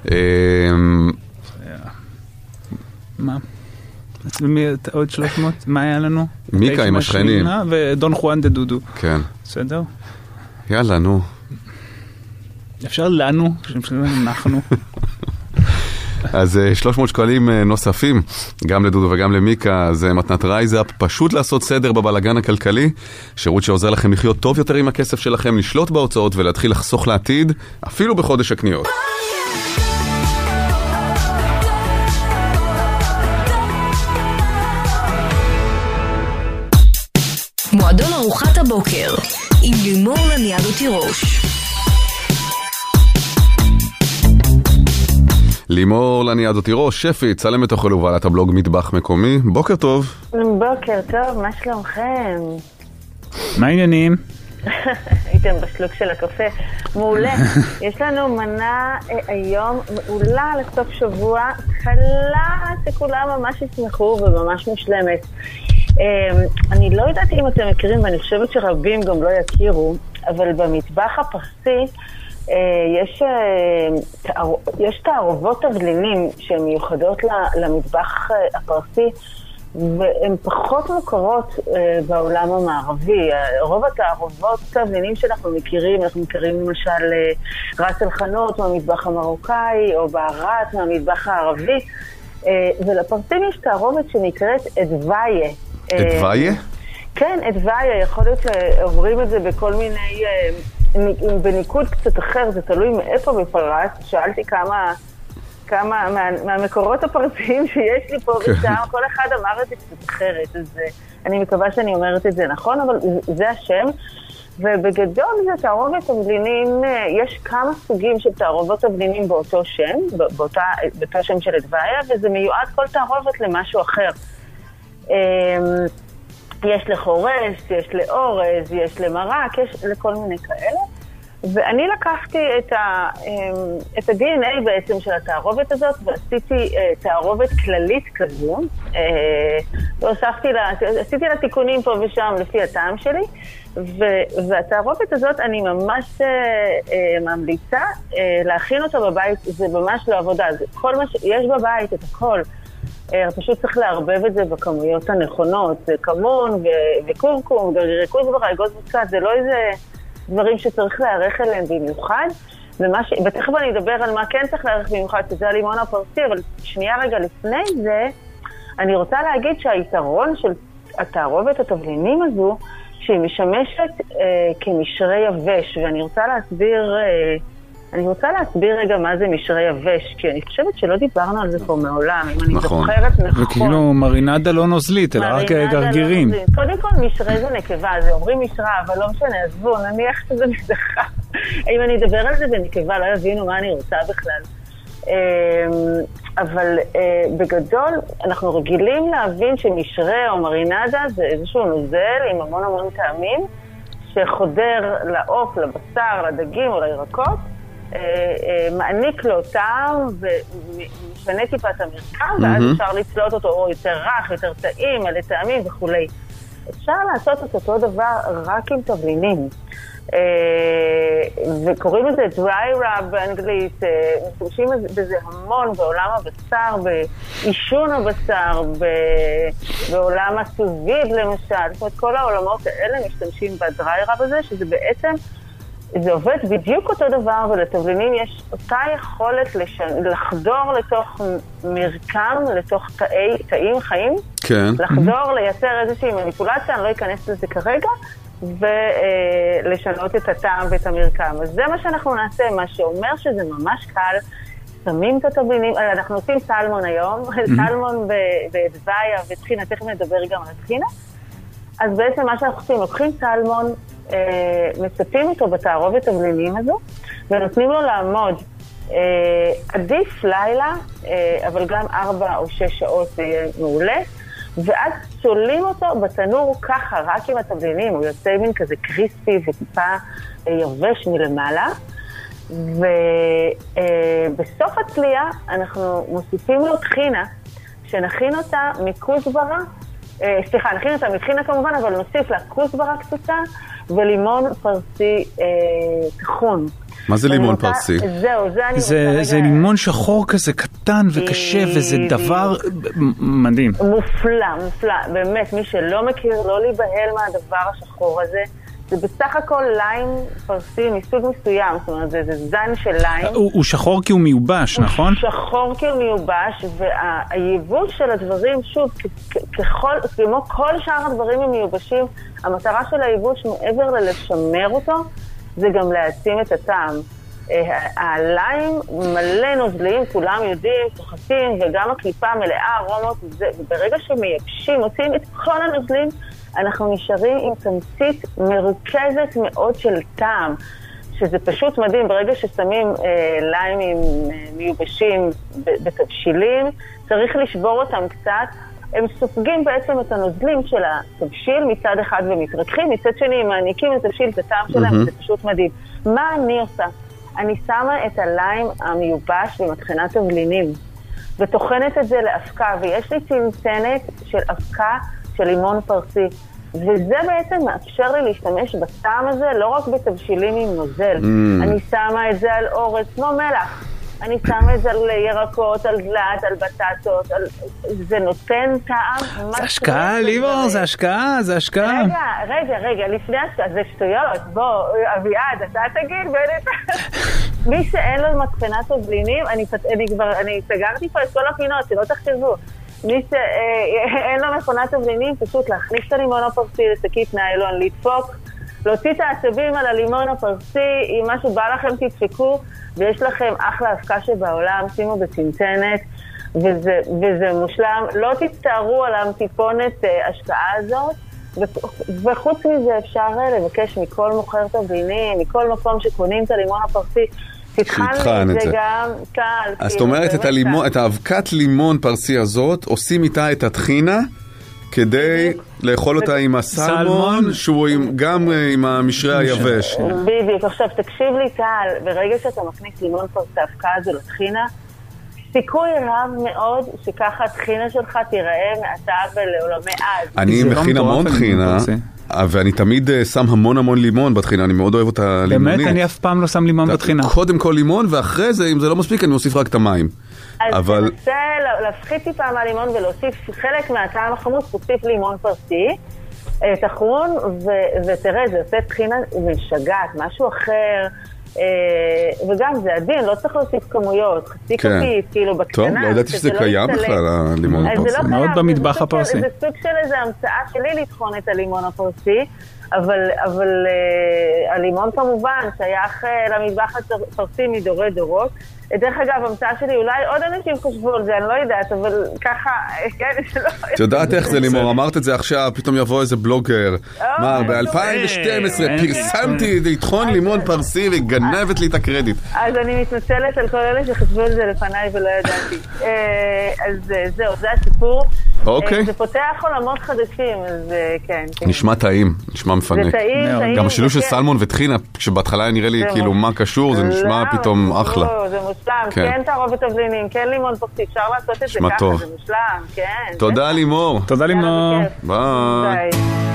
מה? עוד 300? מה היה לנו? מיקה עם השכנים. ודון חואן דה דודו. כן. בסדר? יאללה, נו. אפשר לנו, אנחנו. אז 300 שקלים נוספים, גם לדודו וגם למיקה, זה מתנת רייזאפ, פשוט לעשות סדר בבלגן הכלכלי, שירות שעוזר לכם לחיות טוב יותר עם הכסף שלכם, לשלוט בהוצאות ולהתחיל לחסוך לעתיד, אפילו בחודש הקניות. מועדון ארוחת הבוקר עם לימור לניאדו תירוש. לימור לניאדו תירוש, שפית, צלמת אוכל ובעלת הבלוג מטבח מקומי. בוקר טוב. בוקר טוב, מה שלומכם? מה העניינים? הייתם בשלוק של הקפה. מעולה. יש לנו מנה היום מעולה לסוף שבוע, קלה שכולם ממש ישמחו וממש מושלמת. אני לא יודעת אם אתם מכירים, ואני חושבת שרבים גם לא יכירו, אבל במטבח הפרסי יש תערובות תבלינים שהן מיוחדות למטבח הפרסי, והן פחות מוכרות בעולם המערבי. רוב התערובות תבלינים שאנחנו מכירים, אנחנו מכירים למשל רס אל חנות מהמטבח המרוקאי, או בערת מהמטבח הערבי, ולפרסים יש תערובת שנקראת אדוויה. אדוויה? כן, אדוויה, יכול להיות שעוברים את זה בכל מיני... בניקוד קצת אחר, זה תלוי מאיפה בפרס. שאלתי כמה מהמקורות הפרטיים שיש לי פה ושם, כל אחד אמר את זה קצת אחרת, אז אני מקווה שאני אומרת את זה נכון, אבל זה השם. ובגדול זה תערובת תבלינים, יש כמה סוגים של תערובות תבלינים באותו שם, באותו שם של הדביה, וזה מיועד כל תערובת למשהו אחר. יש לחורש, יש לאורז, יש למרק, יש לכל מיני כאלה. ואני לקחתי את ה-DNA בעצם של התערובת הזאת, ועשיתי תערובת כללית כזו, ועשיתי לה תיקונים פה ושם לפי הטעם שלי, והתערובת הזאת אני ממש ממליצה להכין אותה בבית, זה ממש לא עבודה, כל מה שיש בבית, את הכל, פשוט צריך לערבב את זה בכמויות הנכונות, זה כמון וקורקום, וריכוז אגוז מוסקת, זה לא איזה דברים שצריך להערך אליהם במיוחד, ותכף אני אדבר על מה כן צריך להערך במיוחד, שזה הלימון הפרסי, אבל שנייה רגע לפני זה, אני רוצה להגיד שהיתרון של התערובת התבלינים הזו, שהיא משמשת כמשרי יבש, ואני רוצה להסביר רגע מה זה משרי יבש, כי אני חושבת שלא דיברנו על זה פה מעולם, אם אני זוכרת נכון. וכאילו מרינדה לא נוזלית, אלא רק גרגירים. קודם כל משרי זה נקבה, זה אומרים משרה, אבל לא משנה, עזבו, נניח שזה נזכה. אם אני אדבר על זה בנקבה, לא יבינו מה אני רוצה בכלל. אבל בגדול אנחנו רגילים להבין שמשרה או מרינדה זה איזשהו נוזל עם המון המון טעמים שחודר לעוף, לבשר, לדגים או לירקות, מעניק לו טעם ומשנה טיפה את המרקם, ואז אפשר לצלות אותו או יותר רך, יותר טעים, מלא טעמים וכו'. אפשר לעשות את אותו דבר רק עם תבלינים. וקוראים לזה dry rub באנגלית, משתמשים בזה המון בעולם הבשר, באישון הבשר, בעולם הסוביד למשל, זאת אומרת כל העולמות האלה משתמשים ב-dry rub הזה, שזה בעצם, זה עובד בדיוק אותו דבר, ולתבלינים יש אותה יכולת לחדור לתוך מרקם, לתוך תאים חיים, כן. לחדור, לייצר איזושהי מניפולציה, אני לא אכנס לזה כרגע, ולשנות את הטעם ואת המרקם. אז זה מה שאנחנו נעשה, מה שאומר שזה ממש קל, שמים את התבלינים, אנחנו עושים סלמון היום, סלמון בדביה וטחינה, תכף נדבר גם על הטחינה, אז בעצם מה שאנחנו עושים, לוקחים סלמון, מצפים אותו בתערובת תבלינים הזו, ונותנים לו לעמוד, עדיף לילה, אבל גם 4 או 6 שעות זה יהיה מעולה, ואז צולים אותו בתנור ככה, רק עם התבלינים, הוא יוצא מין כזה קריספי וטיפה יבש מלמעלה, ובסוף הצלייה אנחנו מוסיפים לו טחינה, שנכין אותה מכוסברה, נכין אותה מטחינה כמובן, אבל נוסיף לה כוסברה קצוצה, ולימון פרסי טחון. מה זה לימון פרסי? זהו, זה אני רוצה רגע... זה לימון שחור כזה קטן וקשה, וזה דבר מדהים. מופלא, באמת, מי שלא מכיר, לא להיבהל מהדבר השחור הזה, זה בסך הכל ליים פרסי מסוג מסוים, זאת אומרת, זה זן של ליים. הוא שחור כי הוא מיובש, נכון? הוא שחור כי הוא מיובש, והייבוש של הדברים, שוב, כמו כל שאר הדברים הם מיובשים, המטרה של הייבוש מעבר ללשמר אותו, זה גם להעצים את הטעם. הליים מלא נוזלים, כולם יודעים, סוחטים, וגם הקליפה מלאה ארומות, וברגע שמייבשים, מוצאים את כל הנוזלים, אנחנו נשארים עם תמצית מרוכזת מאוד של טעם, שזה פשוט מדהים. ברגע ששמים ליימים מיובשים בתבשילים, צריך לשבור אותם קצת, הם סופגים בעצם את הנוזלים של התבשיל מצד אחד ומתרככים, מצד שני הם מעניקים לתבשיל את הטעם שלהם, זה פשוט מדהים. מה אני עושה? אני שמה את הליים המיובש במטחנת תבלינים, וטוחנת את זה לאבקה, ויש לי צנצנת של אבקה של לימון פרסי, וזה בעצם מאפשר לי להשתמש בטעם הזה לא רק בתבשילים עם נוזל. אני שמה את זה על אורז כמו מלח, אני שמה את זה על ירקות, על דלת, על בטטות, זה נותן טעם. זה השקעה, לימור, זה השקעה, זה השקעה. רגע, לפני השקעה, זה שטויות, בוא, אביעד, אתה תגיד, מי שאין לו מטחנת תבלינים, אני סגרתי פה את כל הפינות, שלא תחשבו. מי שאין לו מכונת תבלינים, פשוט להכניס את הלימון הפרסי לשקית ניילון, לדפוק, להוציא את העצבים על הלימון הפרסי, אם משהו בא לכם תדפקו, ויש לכם אחלה הפקה שבעולם, שימו בצנצנת, וזה מושלם. לא תצטערו על המטיפונת השקעה הזאת, וחוץ מזה אפשר לבקש מכל מוכר תבלינים, מכל מקום שקונים את הלימון הפרסי, תתחלנו את זה גם קל. אז זאת אומרת, את האבקת לימון פרסי הזאת, עושים איתה את הטחינה, כדי לאכול אותה עם הסלמון, שהוא גם עם המשרה היבש. בדיוק, עכשיו תקשיב לי טל, ברגע שאתה מכניס לימון פרסי האבקה הזו לטחינה, סיכוי רב מאוד שככה הטחינה שלך תיראה מעתה ולעולמי עד. אני מכין המון טחינה, ואני תמיד שם המון לימון בטחינה, אני מאוד אוהב אותה לימונית. באמת, אני אף פעם לא שם לימון בטחינה. קודם כל לימון, ואחרי זה, אם זה לא מספיק, אני מוסיף רק את המים. אז תנסה להפחית טיפה מהלימון ולהוסיף חלק מהטעם החמוץ, תוסיף לימון פרסי, תחרון, ותראה, זה עושה טחינה משגעת, משהו אחר, וגם זה עדין, לא צריך להוסיף כמויות, חצי כפית, כאילו בקטנה. טוב, לא ידעתי שזה קיים בכלל, הלימון הפרסי. מאוד במטבח הפרסי. זה סוג של איזו המצאה שלי לטחון את הלימון הפרסי, אבל הלימון כמובן שייך למטבח הפרסי מדורי דורות. דרך אגב, המצאה שלי, אולי עוד אנשים חושבו על זה, אני לא יודעת, אבל ככה, כן, שלא... את יודעת איך זה, לימור, אמרת את זה עכשיו, פתאום יבוא איזה בלוגר. מה, ב-2012 פרסמתי לטחון לימון פרסי וגנבת לי את הקרדיט. אז אני מתנצלת על כל אלה שחשבו על זה לפניי ולא ידעתי. אז זהו, זה הסיפור. אוקיי. זה פותח עולמות חדשים, אז כן. נשמע טעים, נשמע מפנק. זה טעים. גם השילוב של סלמון וטחינה, כשבהתחלה נראה לי כאילו מה קשור, זה נשמע פתאום אחלה. זה מושלם, כן תערובת תבלינים, כן לימון פרסי, אפשר לעשות את זה ככה, זה מושלם, כן. תודה לימור. תודה לימור. ביי.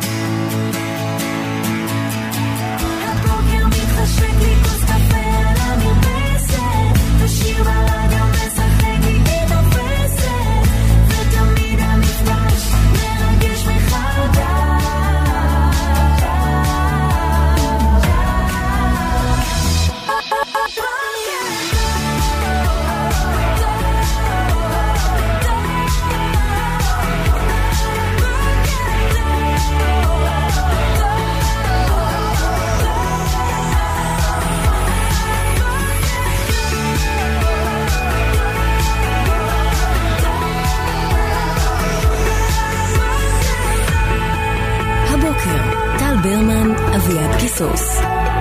ברמן, אביעד קיסוס.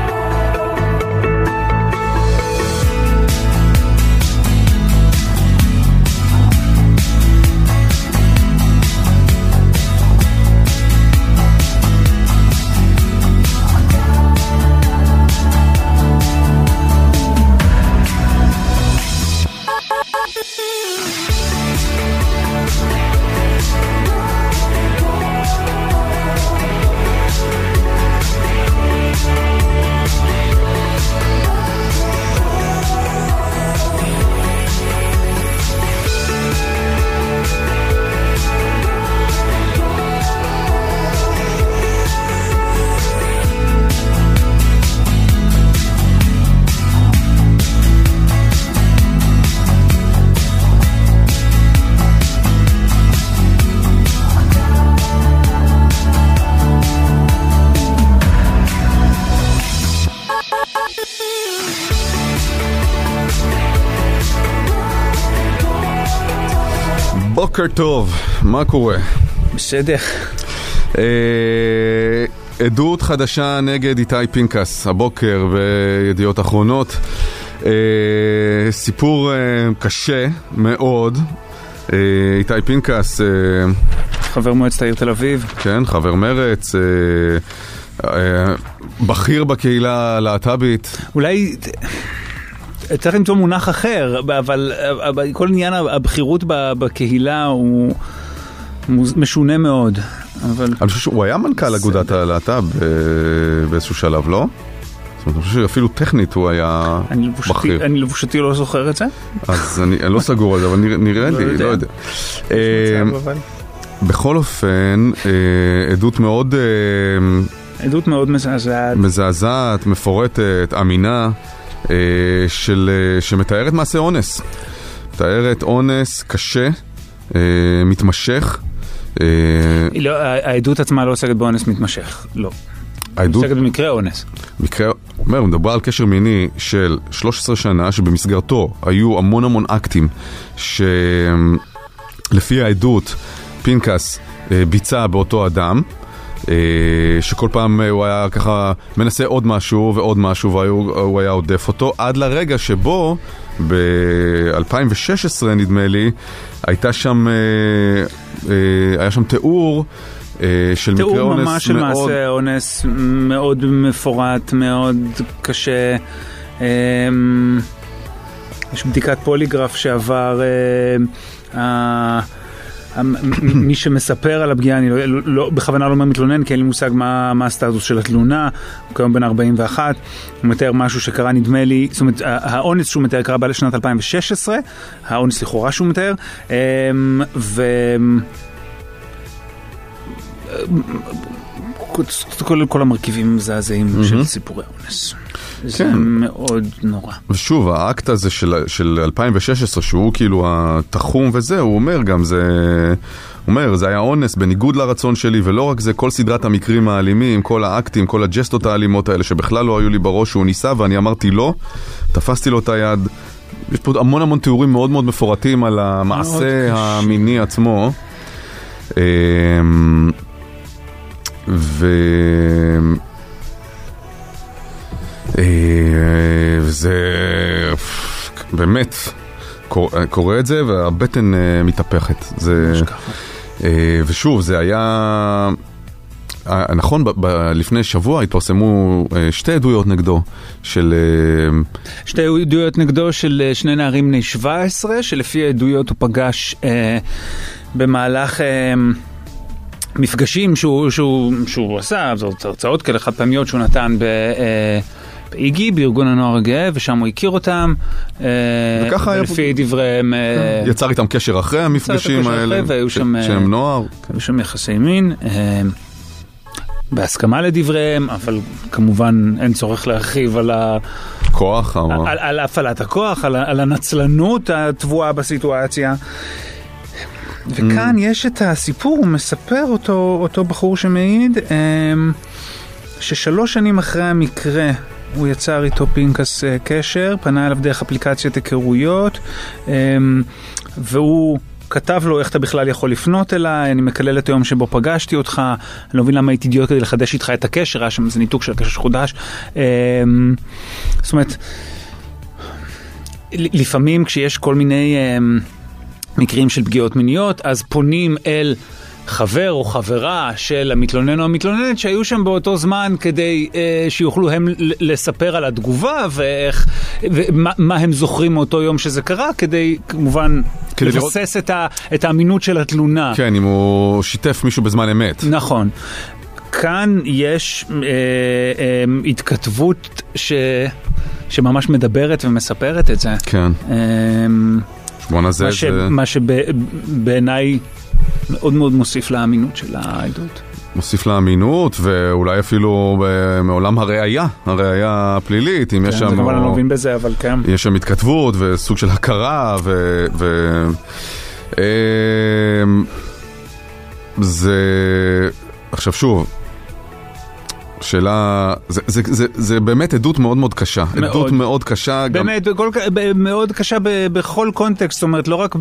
בוקר טוב, מה קורה? בסדר. עדות חדשה נגד איתי פנקס, הבוקר בידיעות אחרונות. סיפור קשה מאוד. איתי פנקס, חבר מועצת העיר תל אביב. כן, חבר מרץ, בכיר בקהילה הלהט"בית. אולי... צריך למצוא מונח אחר, אבל כל עניין הבחירות בקהילה הוא משונה מאוד. אני חושב שהוא היה מנכ"ל אגודת הלהט"ב באיזשהו שלב, לא? זאת אומרת, אני חושב שאפילו טכנית הוא היה בכיר. אני לבושתי לא זוכר את זה? אז אני לא סגור על זה, אבל נראה לי, לא יודע. בכל אופן, עדות מאוד מזעזעת. מזעזעת, מפורטת, אמינה. שמתארת מעשה אונס. מתארת אונס קשה, מתמשך. העדות עצמה לא עוסקת באונס מתמשך, לא. עוסקת במקרה אונס. הוא מדבר על קשר מיני של 13 שנה, שבמסגרתו היו המון אקטים, שלפי העדות פינקס ביצע באותו אדם, שכל פעם הוא היה ככה מנסה עוד משהו ועוד משהו, והוא היה עודף אותו, עד לרגע שבו ב-2016 נדמה לי, היה שם תיאור של מקרה תיאור אונס ממש של מעשה אונס מאוד מפורט, מאוד קשה. יש בדיקת פוליגרף שעבר מי שמספר על הפגיעה, אני בכוונה לא מתלונן, כי אין לי מושג מה הסטטוס של התלונה. הוא כיום בן 41, הוא מתאר משהו שקרה, נדמה לי, זאת אומרת, האונס שהוא מתאר קרה בשנת 2016, האונס לכאורה שהוא מתאר, כל המרכיבים מזעזעים של סיפורי אונס. זה מאוד נורא. ושוב, האקט הזה של 2016, שהוא כאילו התחום וזה, הוא אומר גם, זה היה אונס בניגוד לרצון שלי, ולא רק זה, כל סדרת המקרים האלימים, כל האקטים, כל הג'סטות האלימות האלה, שבכלל לא היו לי בראש, שהוא ניסה, ואני אמרתי לא, תפסתי לו את היד. יש פה המון תיאורים מאוד מפורטים על המעשה המיני עצמו. וזה באמת קורה את זה והבטן מתהפכת. ושוב, זה היה נכון, לפני שבוע התפרסמו שתי עדויות נגדו של שני נערים בני 17, שלפי העדויות הוא פגש במהלך מפגשים שהוא עשה, זאת הרצאות כאלה חד פעמיות שהוא נתן באיגי, בארגון הנוער הגאה, ושם הוא הכיר אותם, ולפי דבריהם יצר איתם קשר אחרי המפגשים האלה, שהם נוער. היו שם יחסי מין, בהסכמה לדבריהם, אבל כמובן אין צורך להרחיב על הכוח, על הפעלת הכוח, על הנצלנות התבואה בסיטואציה. וכאן יש את הסיפור, הוא מספר אותו בחור שמעיד, ש3 שנים אחרי המקרה הוא יצר איתו פינקס קשר, פנה אליו דרך אפליקציית היכרויות, והוא כתב לו איך אתה בכלל יכול לפנות אליי, אני מקלל את היום שבו פגשתי אותך, אני לא מבין למה הייתי אידיוט כדי לחדש איתך את הקשר, היה שם איזה ניתוק של הקשר שחודש. זאת אומרת, לפעמים כשיש כל מיני מקרים של פגיעות מיניות, אז פונים אל חבר או חברה של המתלונן או המתלוננת שהיו שם באותו זמן כדי שיוכלו הם לספר על התגובה ומה הם זוכרים מאותו יום שזה קרה, כדי כמובן לבסס את האמינות של התלונה. כן, אם הוא שיתף מישהו בזמן אמת. נכון. כאן יש התכתבות שממש מדברת ומספרת את זה. כן. מה שבעיניי מאוד מאוד מוסיף לאמינות של העדות. מוסיף לאמינות, ואולי אפילו מעולם הראייה הפלילית, אם יש שם... זה כמובן אני לא מבין בזה, אבל כן. יש שם התכתבות וסוג של הכרה, זה... עכשיו שוב, שאלה, זה באמת עדות מאוד מאוד קשה. עדות מאוד קשה. באמת, מאוד קשה בכל קונטקסט, זאת אומרת, לא רק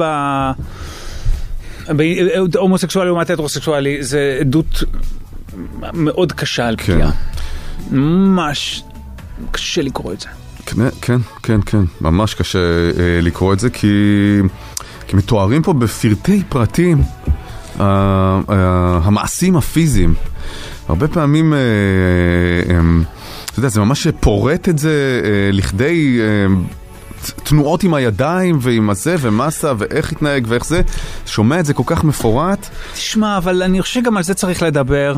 בהומוסקסואלי לעומת הטרוסקסואלי, זה עדות מאוד קשה על פגיעה. ממש קשה לקרוא את זה. כן, ממש קשה לקרוא את זה, כי מתוארים פה בפרטי פרטים המעשים הפיזיים. הרבה פעמים, אתה יודע, זה ממש פורט את זה לכדי תנועות עם הידיים ועם הזה ומסה ואיך התנהג ואיך זה. שומע את זה כל כך מפורט. תשמע, אבל אני חושב שגם על זה צריך לדבר.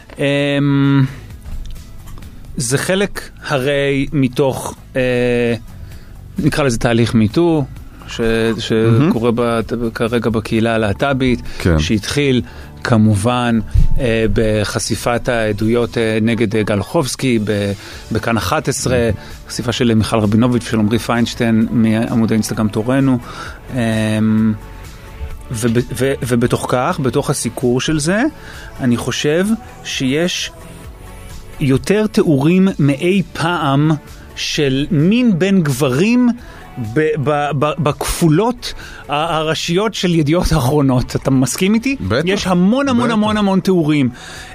זה חלק הרי מתוך, נקרא לזה תהליך מיטו, שקורה כרגע בקהילה הלהט"בית, שהתחיל כמובן בחשיפת העדויות נגד גל חובסקי בכאן 11, חשיפה של מיכל רבינוביץ' ושל עמרי פיינשטיין מעמוד האינסטגרם תורנו, ובתוך כך, בתוך הסיקור של זה, אני חושב שיש יותר תיאורים מאי פעם של מין בין גברים בכפולות הראשיות של ידיעות האחרונות. אתה מסכים איתי? בטח. יש המון המון המון המון תיאורים.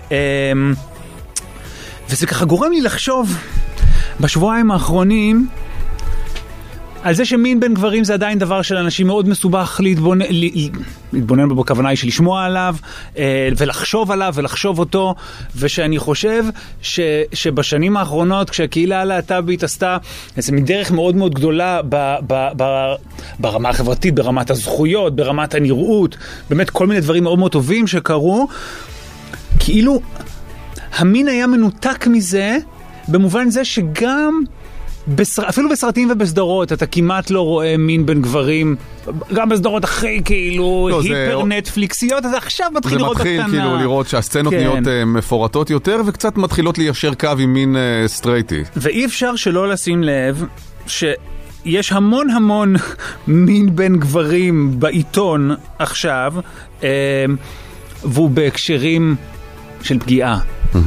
וזה ככה גורם לי לחשוב בשבועיים האחרונים על זה שמין בין גברים זה עדיין דבר של אנשים מאוד מסובך להתבונן בו, בכוונה היא של לשמוע עליו ולחשוב עליו ולחשוב אותו, ושאני חושב שבשנים האחרונות כשהקהילה הלהט"בית עשתה איזו מדרך מאוד מאוד גדולה ברמה החברתית, ברמת הזכויות, ברמת הנראות, באמת כל מיני דברים מאוד מאוד טובים שקרו, כאילו המין היה מנותק מזה במובן זה שגם אפילו בסרטים ובסדרות אתה כמעט לא רואה מין בין גברים, גם בסדרות אחרי כאילו היפר נטפליקסיות, אז עכשיו מתחיל לראות בקטנה. זה מתחיל כאילו לראות שהסצנות נהיות מפורטות יותר וקצת מתחילות ליישר קו עם מין סטרייטי. ואי אפשר שלא לשים לב שיש המון המון מין בין גברים בעיתון עכשיו, והוא בהקשרים של פגיעה.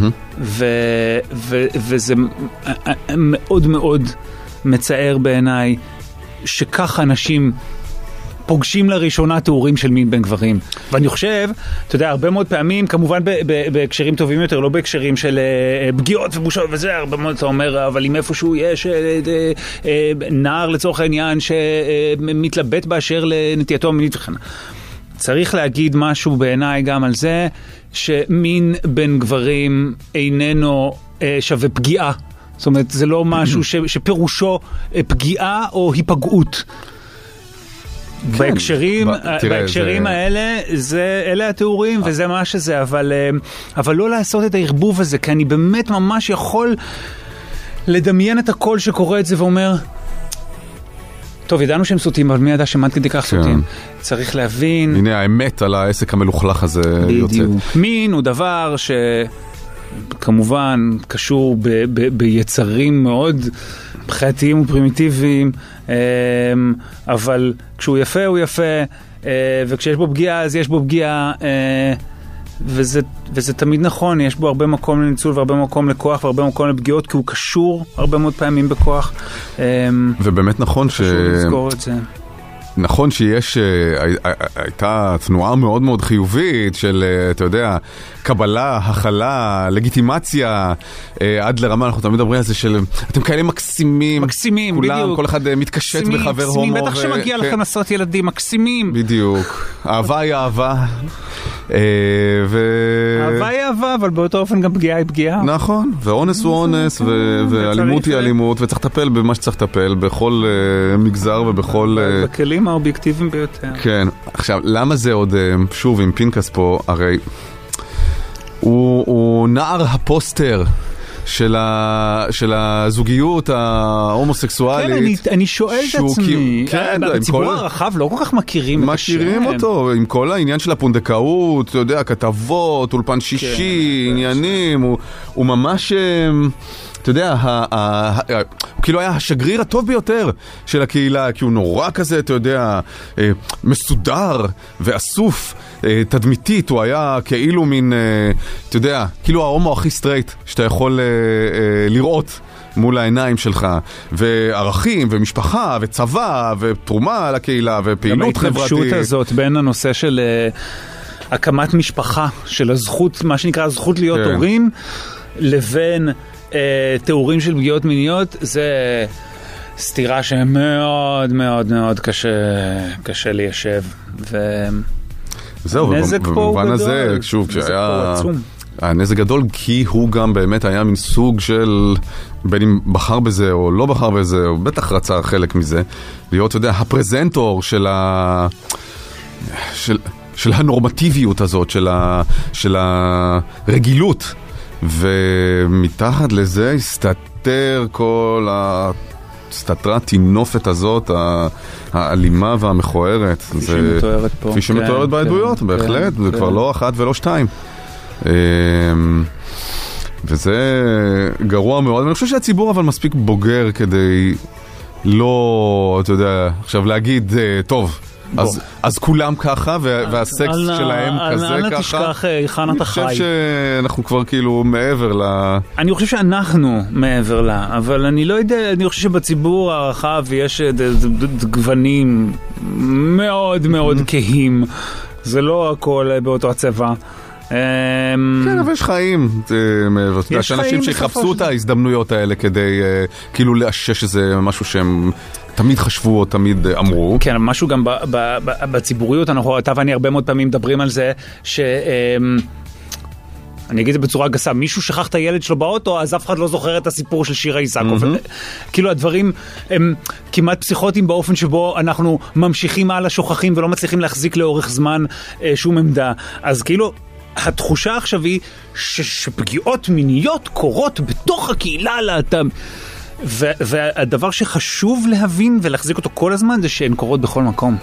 וזה מאוד מאוד מצער בעיניי שככה אנשים פוגשים לראשונה תיאורים של מין בין גברים. ואני חושב, אתה יודע, הרבה מאוד פעמים, כמובן בהקשרים טובים יותר, לא בהקשרים של פגיעות ובושות וזה, הרבה מאוד אתה אומר, אבל אם איפשהו יש נער לצורך העניין שמתלבט באשר לנטייתו המינית וכן. צריך להגיד משהו בעיניי גם על זה, שמין בין גברים איננו שווה פגיעה. זאת אומרת, זה לא משהו שפירושו פגיעה או היפגעות. בהקשרים האלה, אלה התיאורים וזה מה שזה, אבל לא לעשות את הערבוב הזה, כי אני באמת ממש יכול לדמיין את הכל שקורא את זה ואומר, טוב, ידענו שהם סוטים, אבל מי ידע שמד כדי כך סוטים? צריך להבין. הנה האמת על העסק המלוכלך הזה יוצאת. מין הוא דבר שכמובן קשור ביצרים מאוד חייתיים ופרימיטיביים, אבל כשהוא יפה הוא יפה, וכשיש בו פגיעה אז יש בו פגיעה, וזה תמיד נכון, יש בו הרבה מקום לניצול והרבה מקום לכוח והרבה מקום לפגיעות, כי הוא קשור הרבה מאוד פעמים בכוח. ובאמת נכון חשוב לזכור את זה. נכון שיש, הייתה תנועה מאוד מאוד חיובית של, אתה יודע, קבלה, הכלה, לגיטימציה, עד לרמה, אנחנו תמיד מדברים על זה של, אתם כאלה מקסימים. מקסימים, כולם, בדיוק. כל אחד מתקשט בחבר הומו. בטח שמגיע לכם עשרות ילדים, מקסימים. בדיוק. אהבה היא אהבה. אהבה היא אהבה, אבל באותו אופן גם פגיעה היא פגיעה. נכון, ואונס הוא אונס, ואלימות היא אלימות, וצריך לטפל במה שצריך לטפל, בכל מגזר ובכל... בכלים האובייקטיביים ביותר. כן, עכשיו, למה זה עוד, שוב, עם פינקס פה, הרי הוא נער הפוסטר של הזוגיות ההומוסקסואלית. כן, אני שואל את עצמי, בציבור הרחב לא כל כך מכירים אותו, עם כל העניין של הפונדקאות, אתה יודע, כתבות, אולפן שישי, עניינים, הוא ממש... אתה יודע, הוא כאילו היה השגריר הטוב ביותר של הקהילה, כי הוא נורא כזה, אתה יודע, מסודר ואסוף, תדמיתית, הוא היה כאילו מין, אתה יודע, כאילו ההומו הכי סטרייט שאתה יכול לראות מול העיניים שלך, וערכים ומשפחה וצבא ותרומה לקהילה ופעילות חברתית. גם ההתנגשות הזאת בין הנושא של הקמת משפחה, של הזכות, מה שנקרא הזכות להיות הורים, לבין תיאורים של פגיעות מיניות, זה סתירה שמאוד מאוד מאוד קשה ליישב. זהו, במובן הזה, שוב, כשהיה... הנזק גדול, כי הוא גם באמת היה מין סוג של, בין אם בחר בזה או לא בחר בזה, או בטח רצה חלק מזה, להיות, אתה יודע, הפרזנטור של הנורמטיביות הזאת, של הרגילות. ומתחת לזה הסתתר כל הסתתרה תינופת הזאת, האלימה והמכוערת. כפי שמתוארת פה. כפי שמתוארת בעדויות, בהחלט. זה כבר לא אחת ולא שתיים. וזה גרוע מאוד. אני חושב שהציבור אבל מספיק בוגר כדי לא, אתה יודע, עכשיו להגיד, טוב, אז כולם ככה, והסקס שלהם כזה ככה. אל תשכח חנה אתה חי. אני חושב שאנחנו כבר כאילו מעבר אני חושב שאנחנו מעבר לה, אבל אני לא יודע, אני חושב שבציבור הרחב יש גוונים מאוד מאוד כהים. זה לא הכל באותו הצבע. כן, אבל יש חיים. יש אנשים שיחפשו את ההזדמנויות האלה כדי כאילו לאשש איזה משהו שהם תמיד חשבו או תמיד אמרו. כן, משהו גם בציבוריות, אתה ואני הרבה מאוד פעמים מדברים על זה, אני אגיד את זה בצורה גסה, מישהו שכח את הילד שלו באוטו, אז אף אחד לא זוכר את הסיפור של שירה איסקוב. כאילו הדברים הם כמעט פסיכוטיים באופן שבו אנחנו ממשיכים הלאה, שוכחים ולא מצליחים להחזיק לאורך זמן שום עמדה. אז כאילו התחושה עכשיו היא שפגיעות מיניות קורות בתוך הקהילה הלהט"ב. והדבר שחשוב להבין ולהחזיק אותו כל הזמן זה שהן קורות בכל מקום.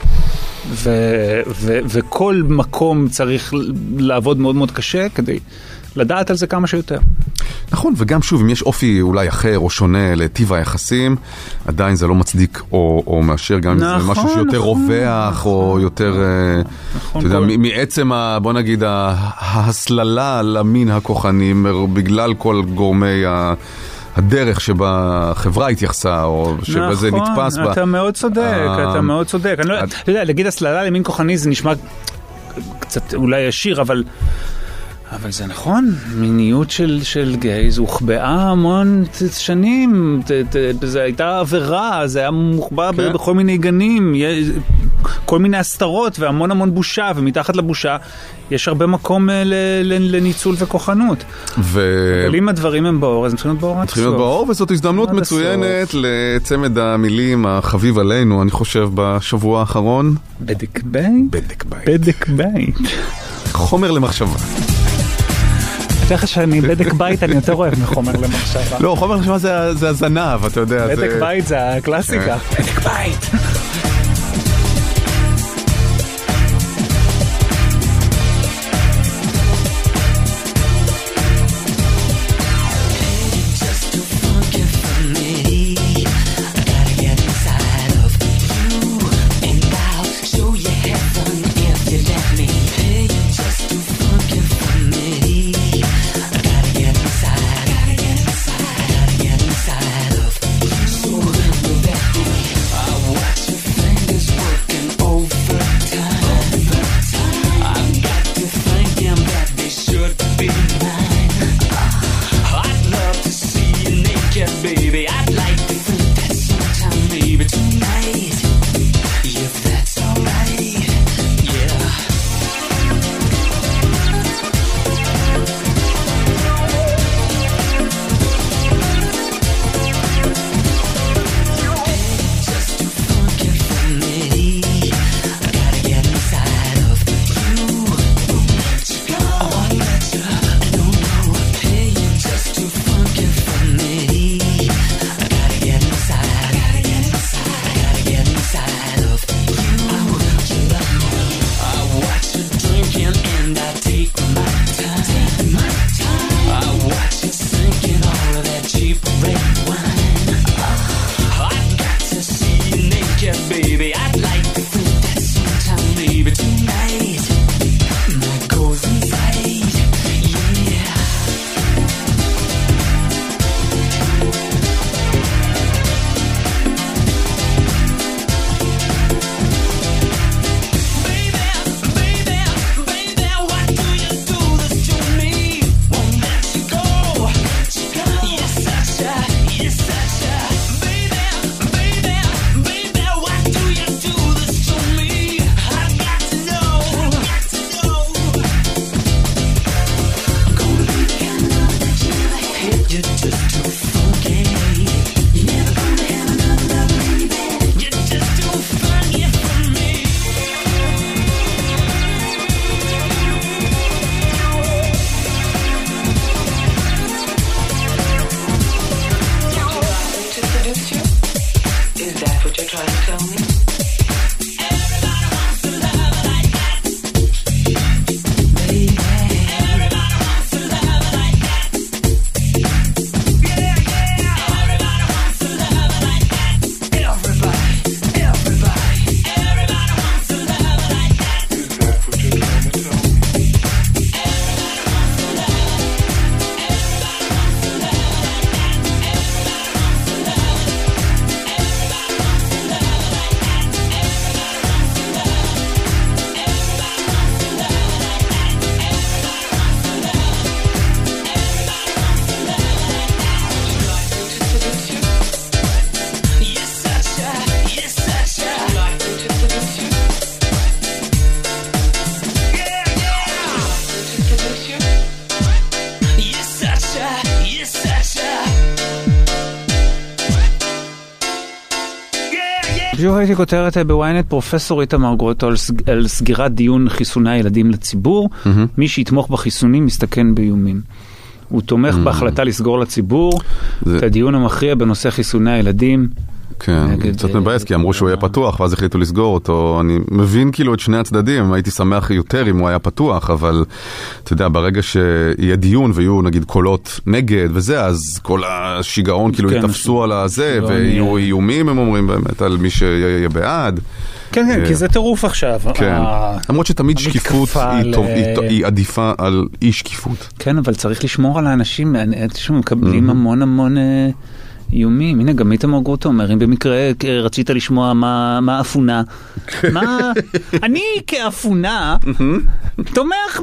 וכל מקום צריך לעבוד מאוד מאוד קשה כדי לדעת על זה כמה שיותר. נכון, וגם שוב, אם יש אופי אולי אחר או שונה לטיב היחסים, עדיין זה לא מצדיק או מאשר, גם אם זה משהו שיותר רווח או יותר, אתה יודע, מעצם, בוא נגיד, ההסללה למין הכוחני, בגלל כל גורמי הדרך שבה החברה התייחסה, או שבה זה נתפס בה. נכון, אתה מאוד צודק, אתה מאוד צודק. אני לא יודע, להגיד הסללה למין כוחני זה נשמע קצת אולי ישיר, אבל זה נכון, מיניות של גייז הוחבאה המון שנים, זה הייתה עבירה, זה היה מוחבא בכל מיני גנים, כל מיני הסתרות והמון המון בושה, ומתחת לבושה יש הרבה מקום לניצול וכוחנות. אבל אם הדברים הם באור, אז הם צריכים להיות באור. צריכים להיות באור, וזאת הזדמנות מצוינת לצמד המילים החביב עלינו, אני חושב, בשבוע האחרון. בדק בית. בדק בית. חומר למחשבה. תכף שאני בדק בית, אני יותר אוהב מחומר למחשבה. לא, חומר למחשבה זה הזנב, אתה יודע. בדק בית זה הקלאסיקה. בדק בית. בדיוק הייתי כותרת בוויינט פרופסור איתמר גרוטו על סגירת דיון חיסוני הילדים לציבור. מי שיתמוך בחיסונים מסתכן באיומים. הוא תומך בהחלטה לסגור לציבור את הדיון המכריע בנושא חיסוני הילדים. כן, קצת מבאס, כי אמרו שהוא היה פתוח, ואז החליטו לסגור אותו. אני מבין כאילו את שני הצדדים, הייתי שמח יותר אם הוא היה פתוח, אבל אתה יודע, ברגע שיהיה דיון ויהיו נגיד קולות נגד וזה, אז כל השיגעון כאילו יתפסו על הזה, ויהיו איומים, הם אומרים באמת, על מי שיהיה בעד. כן, כן, כי זה טירוף עכשיו. כן, למרות שתמיד שקיפות היא עדיפה על אי שקיפות. כן, אבל צריך לשמור על האנשים, שמקבלים המון איומים. הנה, גם איתמר גרוטו אומר, אם במקרה רצית לשמוע מה אפונה. אני כאפונה תומך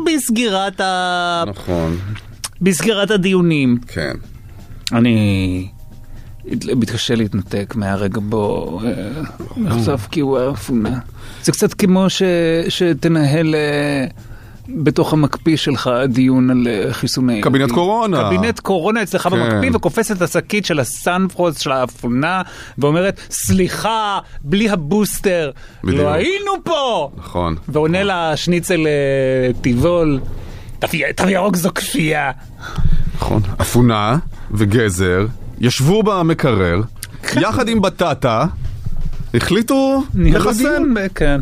בסגירת הדיונים. כן. אני מתקשה להתנתק מהרגע בו נחשף כי הוא אפונה. זה קצת כמו שתנהל בתוך המקפיא שלך דיון על חיסוני קבינט קורונה. קבינט קורונה אצלך במקפיא, וקופסת את השקית של הסנפרוס של האפונה, ואומרת, סליחה, בלי הבוסטר, לא היינו פה. נכון. ועונה לה שניצל טיבול, תו ירוק זו כפייה. נכון. אפונה וגזר ישבו במקרר, יחד עם בטטה, החליטו לחסן. כן.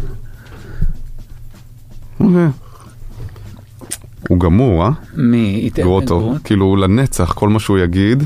אוקיי. הוא גמור, מי? גרוטו. כאילו לנצח, כל מה שהוא יגיד.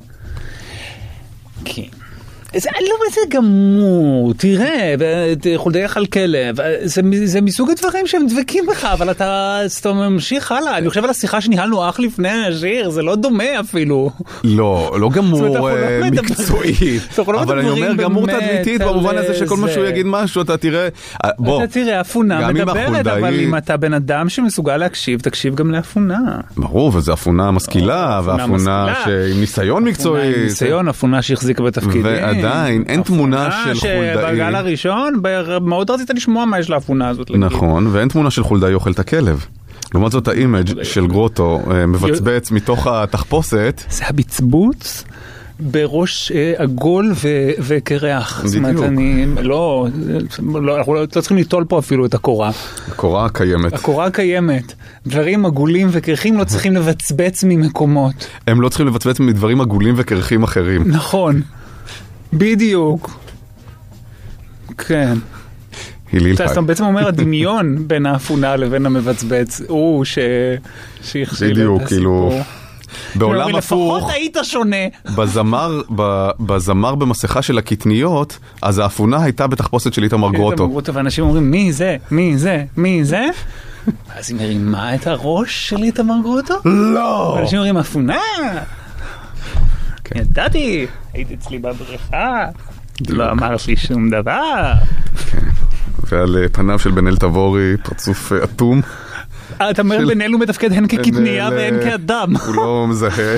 כן. זה לא זה גמור, תראה, חולדאי אכל כלב, זה מסוג הדברים שהם דבקים בך, אבל אתה ממשיך הלאה. אני חושב על השיחה שניהלנו אך לפני השיר, זה לא דומה אפילו. לא גמור מקצועית, אבל אני אומר גמור תדמיתית, במובן הזה שכל מה שהוא יגיד משהו, אתה תראה, אתה תראה, אפונה מדברת, אבל אם אתה בן אדם שמסוגל להקשיב, תקשיב גם לאפונה. ברור, וזו אפונה משכילה, ואפונה עם ניסיון מקצועי. ניסיון, אפונה שהחזיקה בתפקידים. עדיין, אין תמונה של חולדאי. שבגל הראשון, מאוד רצית לשמוע מה יש לאפונה הזאת. נכון, ואין תמונה של חולדאי אוכל את הכלב. לעומת זאת האימג' של גרוטו מבצבץ מתוך התחפושת. זה הבצבוץ בראש עגול וקרח. זאת אומרת, אנחנו לא צריכים ליטול פה אפילו את הקורה. הקורה הקיימת. הקורה הקיימת. דברים עגולים וקרחים לא צריכים לבצבץ ממקומות. הם לא צריכים לבצבץ מדברים עגולים וקרחים אחרים. נכון. בדיוק. כן. אתה בעצם אומר הדמיון בין האפונה לבין המבצבץ הוא שהכשיל את הסיפור. בעולם הפוך, לפחות היית שונה. בזמר במסכה של הקטניות, אז האפונה הייתה בתחפושת של איתמר גרוטו. ואנשים אומרים, מי זה? מי זה? מי זה? אז היא מרימה את הראש של איתמר גרוטו? לא! ואנשים אומרים, אפונה! ידעתי, הייתי אצלי בבריכה, לא אמרת לי שום דבר. ועל פניו של בן אל תבורי, פרצוף אטום. אתה אומר בן אל הוא מתפקד הן כקטניה והן כאדם. הוא לא מזהה.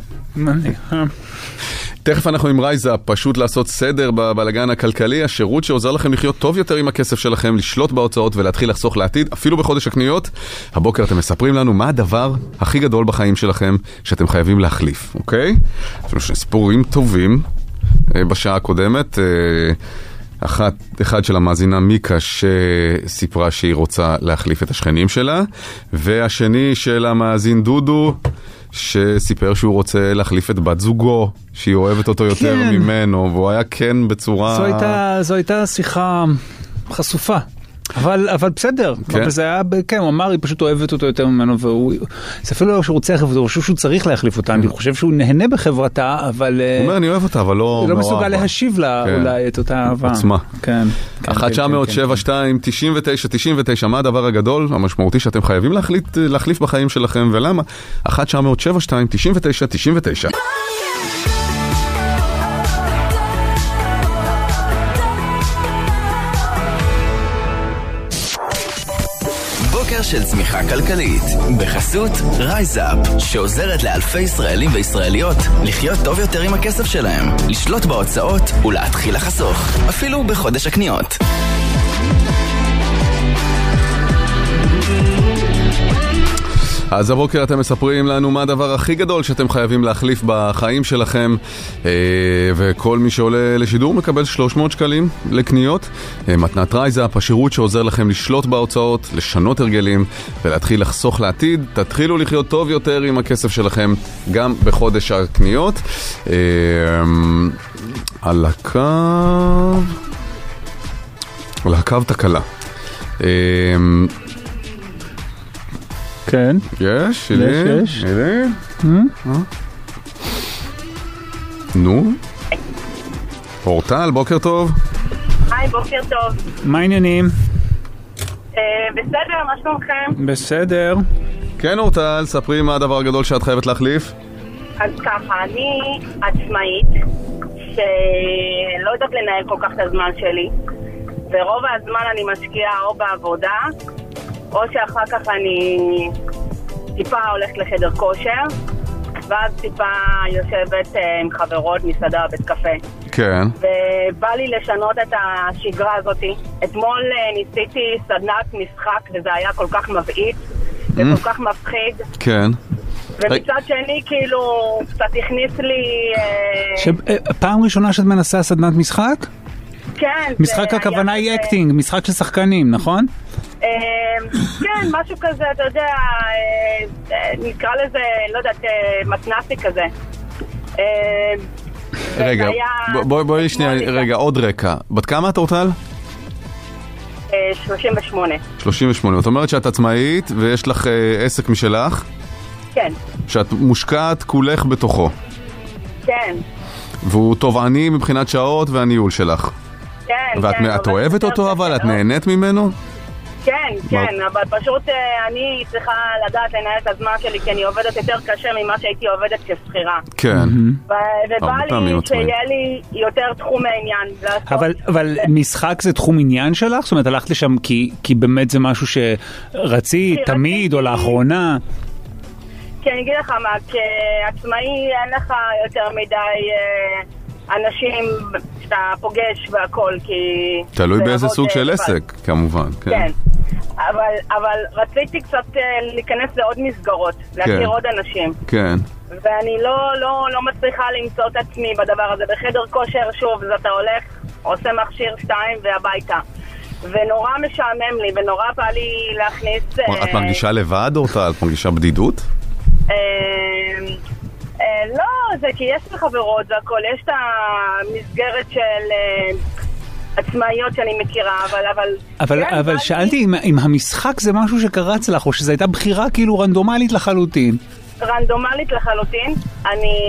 תכף אנחנו עם רייזה, פשוט לעשות סדר בבלגן הכלכלי, השירות שעוזר לכם לחיות טוב יותר עם הכסף שלכם, לשלוט בהוצאות ולהתחיל לחסוך לעתיד, אפילו בחודש הקניות. הבוקר אתם מספרים לנו מה הדבר הכי גדול בחיים שלכם שאתם חייבים להחליף, אוקיי? יש לנו שני סיפורים טובים בשעה הקודמת. אחד של המאזינה מיקה שסיפרה שהיא רוצה להחליף את השכנים שלה, והשני של המאזין דודו שסיפר שהוא רוצה להחליף את בת זוגו, שהיא אוהבת אותו יותר ממנו, והוא היה כן בצורה... זו הייתה שיחה חשופה. אבל בסדר, אבל זה היה, כן, הוא אמר, היא פשוט אוהבת אותו יותר ממנו, זה אפילו לא שהוא רוצה להחליף אותו, הוא חושב שהוא צריך להחליף אותה, אני חושב שהוא נהנה בחברתה, אבל... הוא אומר, אני אוהב אותה, אבל לא... לא מסוגל להשיב לה אולי את אותה אהבה. עוצמה. כן. 1-900-72-99, מה הדבר הגדול, המשמעותי שאתם חייבים להחליף בחיים שלכם, ולמה? 1-900-72-99-99. של צמיחה כלכלית, בחסות רייזאפ, שעוזרת לאלפי ישראלים וישראליות לחיות טוב יותר עם הכסף שלהם, לשלוט בהוצאות ולהתחיל לחסוך, אפילו בחודש הקניות. אז הבוקר אתם מספרים לנו מה הדבר הכי גדול שאתם חייבים להחליף בחיים שלכם, וכל מי שעולה לשידור מקבל 300 שקלים לקניות. מתנת רייזאפ, השירות שעוזר לכם לשלוט בהוצאות, לשנות הרגלים ולהתחיל לחסוך לעתיד. תתחילו לחיות טוב יותר עם הכסף שלכם גם בחודש הקניות. על הקו תקלה. כן. יש. נו. אורטל, בוקר טוב. היי, בוקר טוב. מה העניינים? בסדר, מה שלומכם? בסדר. כן, אורטל, ספרי מה הדבר הגדול שאת חייבת להחליף. אז ככה, אני עצמאית שלא יודעת לנהל כל כך את הזמן שלי, ורוב הזמן אני משקיעה או בעבודה או שאחר כך אני טיפה הולכת לחדר כושר ואז טיפה יושבת עם חברות מסעדה בית קפה. כן. ובא לי לשנות את השגרה הזאת. אתמול ניסיתי סדנת משחק וזה היה כל כך מבעית וכל כך מפחיד. כן. ומצד שני כאילו קצת הכניס לי... פעם ראשונה שאת מנסה סדנת משחק? כן. משחק הכוונה היא אקטינג, משחק של שחקנים, נכון? כן, משהו כזה, אתה יודע, נקרא לזה, לא יודעת, מתנסי כזה. רגע, בואי שנייה, רגע, עוד רקע. בת כמה את אורטל? 38. 38, זאת אומרת שאת עצמאית ויש לך עסק משלך? כן. שאת מושקעת כולך בתוכו? כן. והוא תובעני מבחינת שעות והניהול שלך? כן, ואת אוהבת אותו אבל? את נהנית ממנו? כן, כן, אבל פשוט אני צריכה לדעת לנהל את הזמן שלי, כי אני עובדת יותר קשה ממה שהייתי עובדת כשכירה. כן. ובא לי שיהיה לי יותר תחום העניין. אבל משחק זה תחום עניין שלך? זאת אומרת, הלכת לשם כי באמת זה משהו שרצית תמיד או לאחרונה? כי אני אגיד לך מה, כעצמאי אין לך יותר מדי אנשים שאתה פוגש והכל, כי... תלוי באיזה סוג של עסק, כמובן. כן, אבל רציתי קצת להיכנס לעוד מסגרות, להכיר עוד אנשים. כן. ואני לא מצליחה למצוא את עצמי בדבר הזה. בחדר כושר, שוב, אתה הולך, עושה מכשיר 2 והביתה. ונורא משעמם לי, ונורא בא לי להכניס... את מרגישה לבד, אורטל? את מרגישה בדידות? לא, זה כי יש לי חברות והכל, יש את המסגרת של עצמאיות שאני מכירה, אבל שאלתי אם המשחק זה משהו שקרץ לך, או שזו הייתה בחירה כאילו רנדומלית לחלוטין. רנדומלית לחלוטין, אני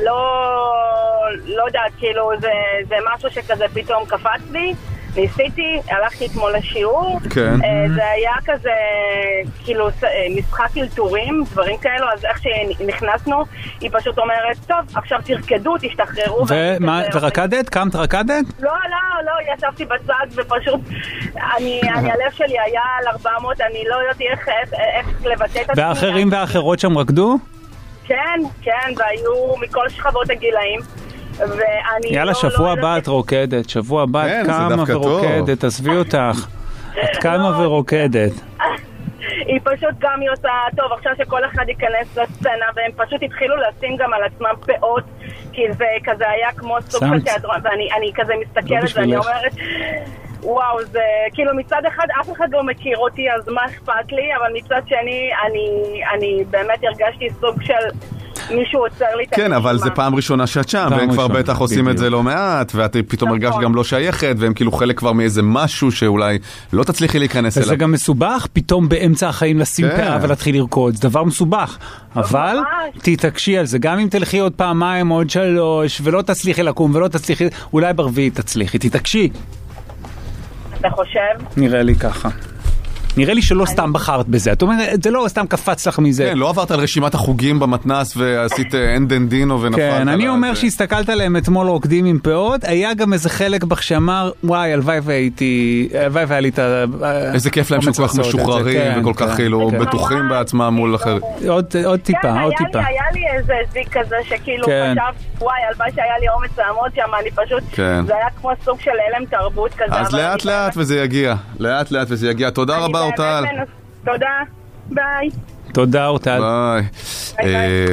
לא יודעת, כאילו זה משהו שכזה פתאום קפץ לי, ניסיתי, הלכתי אתמול לשיעור, כן. זה היה כזה, כאילו, משחק אלתורים, דברים כאלו, אז איך שנכנסנו, היא פשוט אומרת, טוב, עכשיו תרקדו, תשתחררו. ומה, ורקדת? קמת רקדת? לא, ישבתי בצד ופשוט, הלב שלי היה על 400, אני לא יודעת איך לבטא את עצמי. והאחרים והאחרות שם רקדו? כן, והיו מכל שכבות הגילאים. יאללה, שבוע הבא את רוקדת, שבוע הבא את קמה ורוקדת, תעזבי אותך, את קמה ורוקדת. היא פשוט גם עושה, טוב, עכשיו שכל אחד ייכנס לסצנה, והם פשוט התחילו לשים גם על עצמם פאות, כי זה כזה היה כמו סוג של תיאטרון, ואני כזה מסתכלת ואני אומרת, וואו, זה כאילו מצד אחד אף אחד לא מכיר אותי, אז מה אכפת לי, אבל מצד שני אני באמת הרגשתי סוג של... מישהו עוצר לי את כן, אבל זה פעם ראשונה שאת שם, והם כבר בטח עושים את זה לא מעט, ואת פתאום הרגשת גם לא שייכת, והם כאילו חלק כבר מאיזה משהו שאולי לא תצליחי להיכנס אליו. וזה גם מסובך, פתאום באמצע החיים לשים פאה ולהתחיל לרקוד, זה דבר מסובך, אבל תתעקשי על זה, גם אם תלכי עוד פעמיים, עוד 3, ולא תצליחי לקום, ולא תצליחי, אולי ברביעי תצליחי, תתעקשי. אתה חושב? נראה לי ככה. נראה לי שלא סתם בחרת בזה. את אומרת, זה לא סתם קפץ לך מזה. כן, לא עברת על רשימת החוגים במתנס ועשית אנדנדינו ונפלת. כן, אני אומר שהסתכלת עליהם אתמול רוקדים עם פאות, היה גם איזה חלק בך שאמר, וואי, הלוואי והיה לי את ה... איזה כיף להם שכל כך משוחררים וכל כך כאילו בטוחים בעצמם מול אחר. עוד טיפה. היה לי איזה זיק כזה שכאילו חשב, וואי, הלוואי שהיה לי אומץ לעמוד שם, אני פשוט, זה היה כמו סוג של אלם תרבות כזה. אז לאט לאט וזה יגיע. תודה רבה. תודה, ביי. תודה, אורטל. ביי.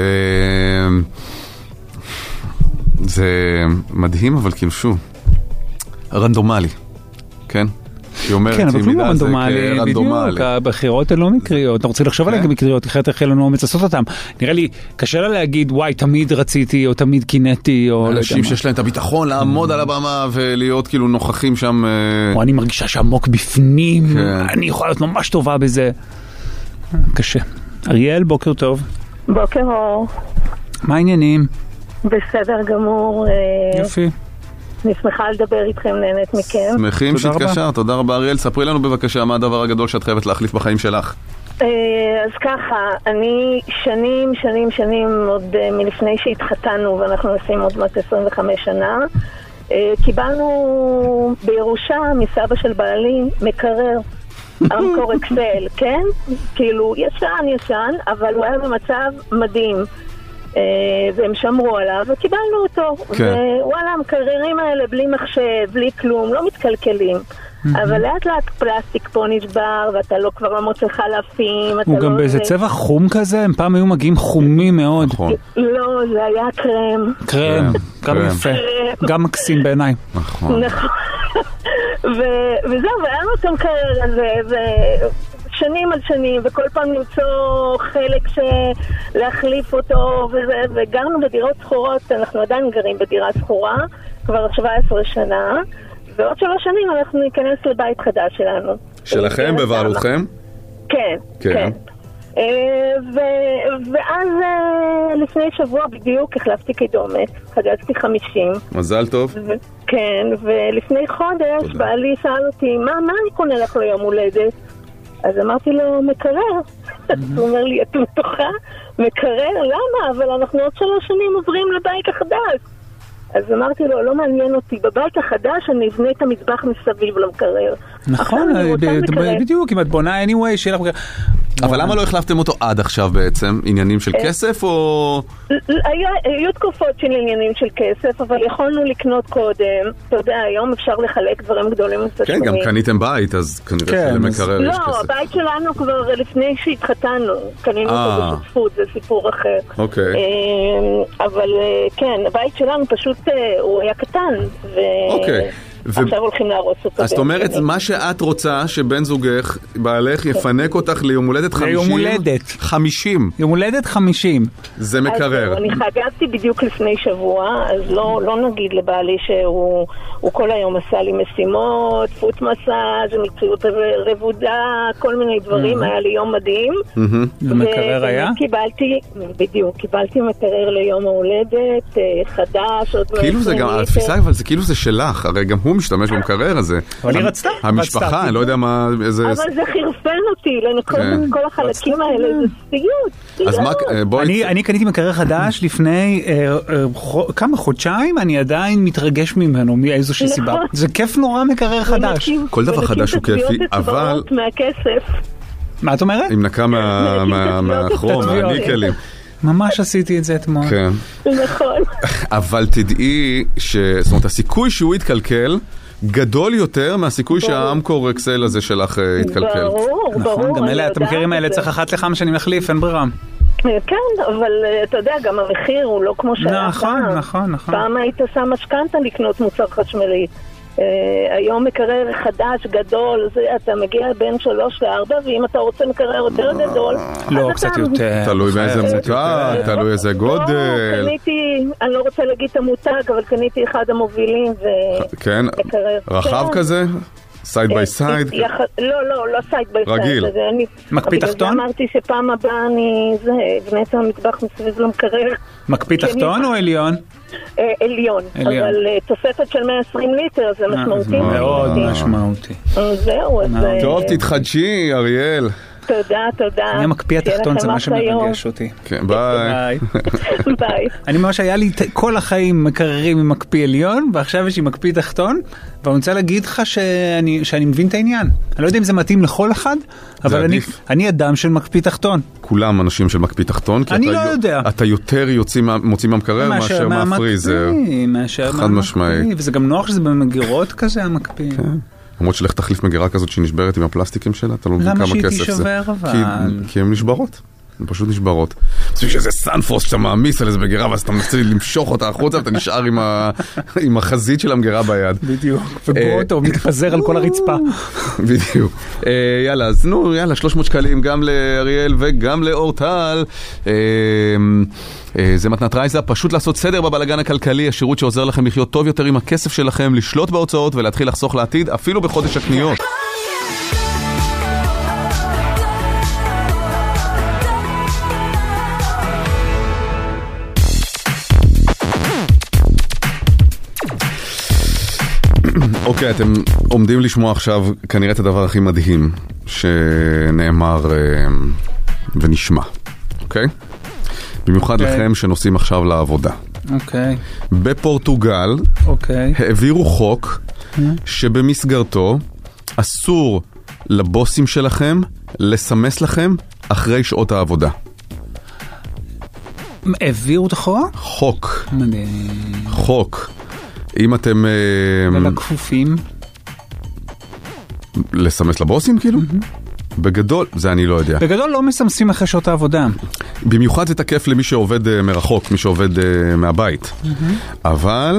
זה מדהים, אבל כאילו שוב, רנדומלי, כן? כן, אבל כלום רנדומלי, בדיוק, הבחירות הן לא מקריות, אתה רוצה לחשוב עליהן כמקריות, אחרת איך לנו אומץ לעשות אותן. נראה לי, קשה לה להגיד, וואי, תמיד רציתי, או תמיד קינאתי, או... אנשים שיש להם את הביטחון לעמוד על הבמה, ולהיות כאילו נוכחים שם... או אני מרגישה שעמוק בפנים, אני יכולה להיות ממש טובה בזה. קשה. אריאל, בוקר טוב. בוקר אור. מה העניינים? בסדר גמור. יופי. אני שמחה לדבר איתכם, נהנית מכם. שמחים שהתקשר, תודה רבה אריאל. ספרי לנו בבקשה מה הדבר הגדול שאת חייבת להחליף בחיים שלך. אז ככה, אני שנים, עוד מלפני שהתחתנו, ואנחנו נשים עוד מעט 25 שנה, קיבלנו בירושה מסבא של בעלי מקרר. אמקור אקסל, כן? כאילו, ישן, אבל הוא היה במצב מדהים. והם שמרו עליו, וקיבלנו אותו. ווואלה, המקררים האלה בלי מחשב, בלי כלום, לא מתקלקלים. אבל לאט לאט פלסטיק פה נשבר, ואתה לא כבר לא מוצא חלפים. הוא גם באיזה צבע חום כזה? הם פעם היו מגיעים חומים מאוד. לא, זה היה קרם. קרם, גם יפה. גם מקסים בעיניי. נכון. וזהו, והיה לו את המקרר הזה, שנים על שנים, וכל פעם למצוא חלק להחליף אותו, וגרנו בדירות שכורות, אנחנו עדיין גרים בדירה שכורה, כבר 17 שנה, ועוד 3 שנים אנחנו ניכנס לבית חדש שלנו. שלכם, בבעלותכם? כן, כן. ואז לפני שבוע בדיוק החלפתי קידומת, חגגתי 50. מזל טוב. כן, ולפני חודש בעלי שאל אותי, מה אני קונה לך ליום הולדת? אז אמרתי לו, מקרר. הוא אומר לי, את מתוחה? מקרר? למה? אבל אנחנו עוד 3 שנים עוברים לבית החדש. אז אמרתי לו, לא מעניין אותי, בבית החדש אני אבנה את המטבח מסביב למקרר. נכון, בדיוק, אם את בונה anyway, שיהיה לך מקרר. אבל למה לא החלפתם אותו עד עכשיו בעצם? עניינים של כסף או... היו תקופות של עניינים של כסף, אבל יכולנו לקנות קודם. אתה יודע, היום אפשר לחלק דברים גדולים וסתומים. כן, גם קניתם בית, אז כנראה שלמקרר יש כסף. לא, הבית שלנו כבר לפני שהתחתנו. קנינו אותו בשותפות, זה סיפור אחר. אוקיי. אבל כן, הבית שלנו פשוט, הוא היה קטן. אוקיי. עכשיו הולכים להרוס אותו. אז זאת אומרת, מה שאת רוצה שבן זוגך, בעלך, יפנק אותך ליום הולדת 50? ליום הולדת. 50. יום הולדת 50. זה מקרר. אני חגגתי בדיוק לפני שבוע, אז לא נגיד לבעלי שהוא כל היום עשה לי משימות, פוט מסאז', מציאות רבודה, כל מיני דברים, היה לי יום מדהים. ומקרר היה? קיבלתי מקרר ליום ההולדת, חדש, עוד כאילו זה גם, התפיסה, אבל זה כאילו זה שלך, הרי גם הוא משתמש במקרר הזה. אבל היא רצתה. המשפחה, אני לא יודע מה... אבל זה חרפן אותי, לנקום כל החלקים האלה, זה סיוט. אז מה, בואי... אני קניתי מקרר חדש לפני כמה חודשיים, אני עדיין מתרגש ממנו מאיזושהי סיבה. זה כיף נורא מקרר חדש. כל דבר חדש הוא כיפי, אבל... מה את אומרת? עם נקה מהכרום, מהניקלים. ממש עשיתי את זה אתמול. כן. נכון. אבל תדעי זאת אומרת, הסיכוי שהוא יתקלקל גדול יותר מהסיכוי שהאמקור אקסל הזה שלך יתקלקל. ברור. גם אלה, אתם מכירים האלה, צריך אחת לכמה שנים להחליף, אין ברירה. כן, אבל אתה יודע, גם המחיר הוא לא כמו שהיה פעם. נכון. פעם היית שם משכנתה לקנות מוצר חשמלי. היום מקרר חדש, גדול, אתה מגיע בין 3 ל-4, ואם אתה רוצה מקרר יותר גדול, לא, קצת יותר. תלוי באיזה מותג, תלוי איזה גודל. קניתי, אני לא רוצה להגיד את המותג, אבל קניתי אחד המובילים כן, רחב כזה? סייד ביי סייד? לא סייד ביי סייד. רגיל. מקפיא תחתון? אמרתי שפעם הבאה אני אבנה את המטבח מסביב למקרר. מקפיא תחתון או עליון? עליון, אבל תוספת של 120 ליטר, זה משמעותי. מאוד משמעותי. זהו, אז... טוב, תתחדשי, אריאל. תודה. אני מקפיא התחתון, זה מה שמרגש אותי. כן, ביי. ביי. אני ממש היה לי כל החיים מקררים עם מקפיא עליון, ועכשיו יש לי מקפיא תחתון, ואני רוצה להגיד לך שאני מבין את העניין. אני לא יודע אם זה מתאים לכל אחד, אבל אני אדם של מקפיא תחתון. כולם אנשים של מקפיא תחתון, כי אני לא יודע. אתה יותר מוציא מהמקרר מאשר מהפריזר. חד משמעית. וזה גם נוח שזה במגירות כזה, המקפיא. למרות שלך תחליף מגירה כזאת שהיא נשברת עם הפלסטיקים שלה, אתה לא מבין כמה כסף זה. למה שהיא תישבר אבל? כי הן נשברות. הן פשוט נשברות. חושב שזה סנפוס שאתה מעמיס על איזה מגירה, ואז אתה מנסה למשוך אותה החוצה, ואתה נשאר עם החזית של המגירה ביד. בדיוק, וגרוטו מתפזר על כל הרצפה. בדיוק. יאללה, אז נו, יאללה, 300 שקלים גם לאריאל וגם לאורטל. זה מתנת רייזה, פשוט לעשות סדר בבלגן הכלכלי, השירות שעוזר לכם לחיות טוב יותר עם הכסף שלכם, לשלוט בהוצאות ולהתחיל לחסוך לעתיד, אפילו בחודש הקניות. אוקיי, אתם עומדים לשמוע עכשיו כנראה את הדבר הכי מדהים שנאמר ונשמע, אוקיי? במיוחד לכם שנוסעים עכשיו לעבודה. אוקיי. בפורטוגל העבירו חוק שבמסגרתו אסור לבוסים שלכם לסמס לכם אחרי שעות העבודה. העבירו את החוק? חוק. מדהים. חוק. אם אתם... ולכפופים? לסמס לבוסים כאילו? בגדול, זה אני לא יודע. בגדול לא מסמסים אחרי שעות העבודה. במיוחד זה תקף למי שעובד מרחוק, מי שעובד מהבית. אבל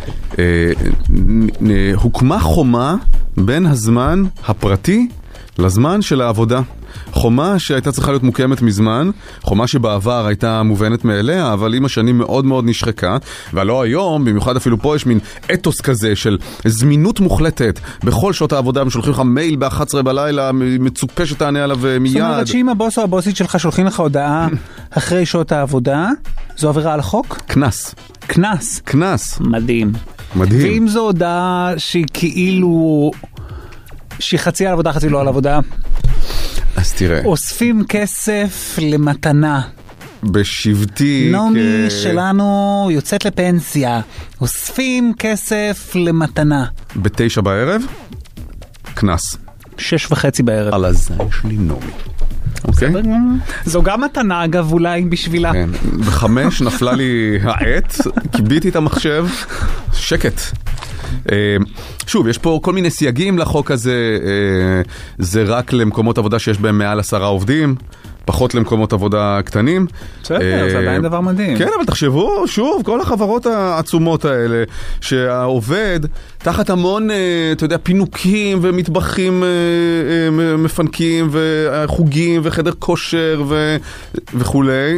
הוקמה חומה בין הזמן הפרטי לזמן של העבודה. חומה שהייתה צריכה להיות מוקמת מזמן, חומה שבעבר הייתה מובנת מאליה, אבל עם השנים מאוד מאוד נשחקה, ולא היום, במיוחד אפילו פה יש מין אתוס כזה של זמינות מוחלטת. בכל שעות העבודה הם שולחים לך מייל ב-11 בלילה, מצופה שתענה עליו מיד. זאת אומרת שאם הבוס או הבוסית שלך שולחים לך הודעה אחרי שעות העבודה, זו עבירה על החוק? כנס. כנס? כנס. מדהים. מדהים. ואם זו הודעה שהיא כאילו... שהיא חצי על עבודה, חצי לא על עבודה. אז תראה. אוספים כסף למתנה. בשבטי. נעמי שלנו יוצאת לפנסיה. אוספים כסף למתנה. 9 בערב? כנס. 6:30 בערב. על הזין שלי נעמי. אוקיי? זו גם מתנה אגב אולי בשבילה. כן. ב5 נפלה לי העט, קיביתי את המחשב, שקט. שוב, יש פה כל מיני סייגים לחוק הזה, זה רק למקומות עבודה שיש בהם מעל 10 עובדים, פחות למקומות עבודה קטנים. בסדר, זה עדיין דבר מדהים. כן, אבל תחשבו, שוב, כל החברות העצומות האלה, שהעובד, תחת המון, אתה יודע, פינוקים ומטבחים מפנקים וחוגים וחדר כושר וכולי,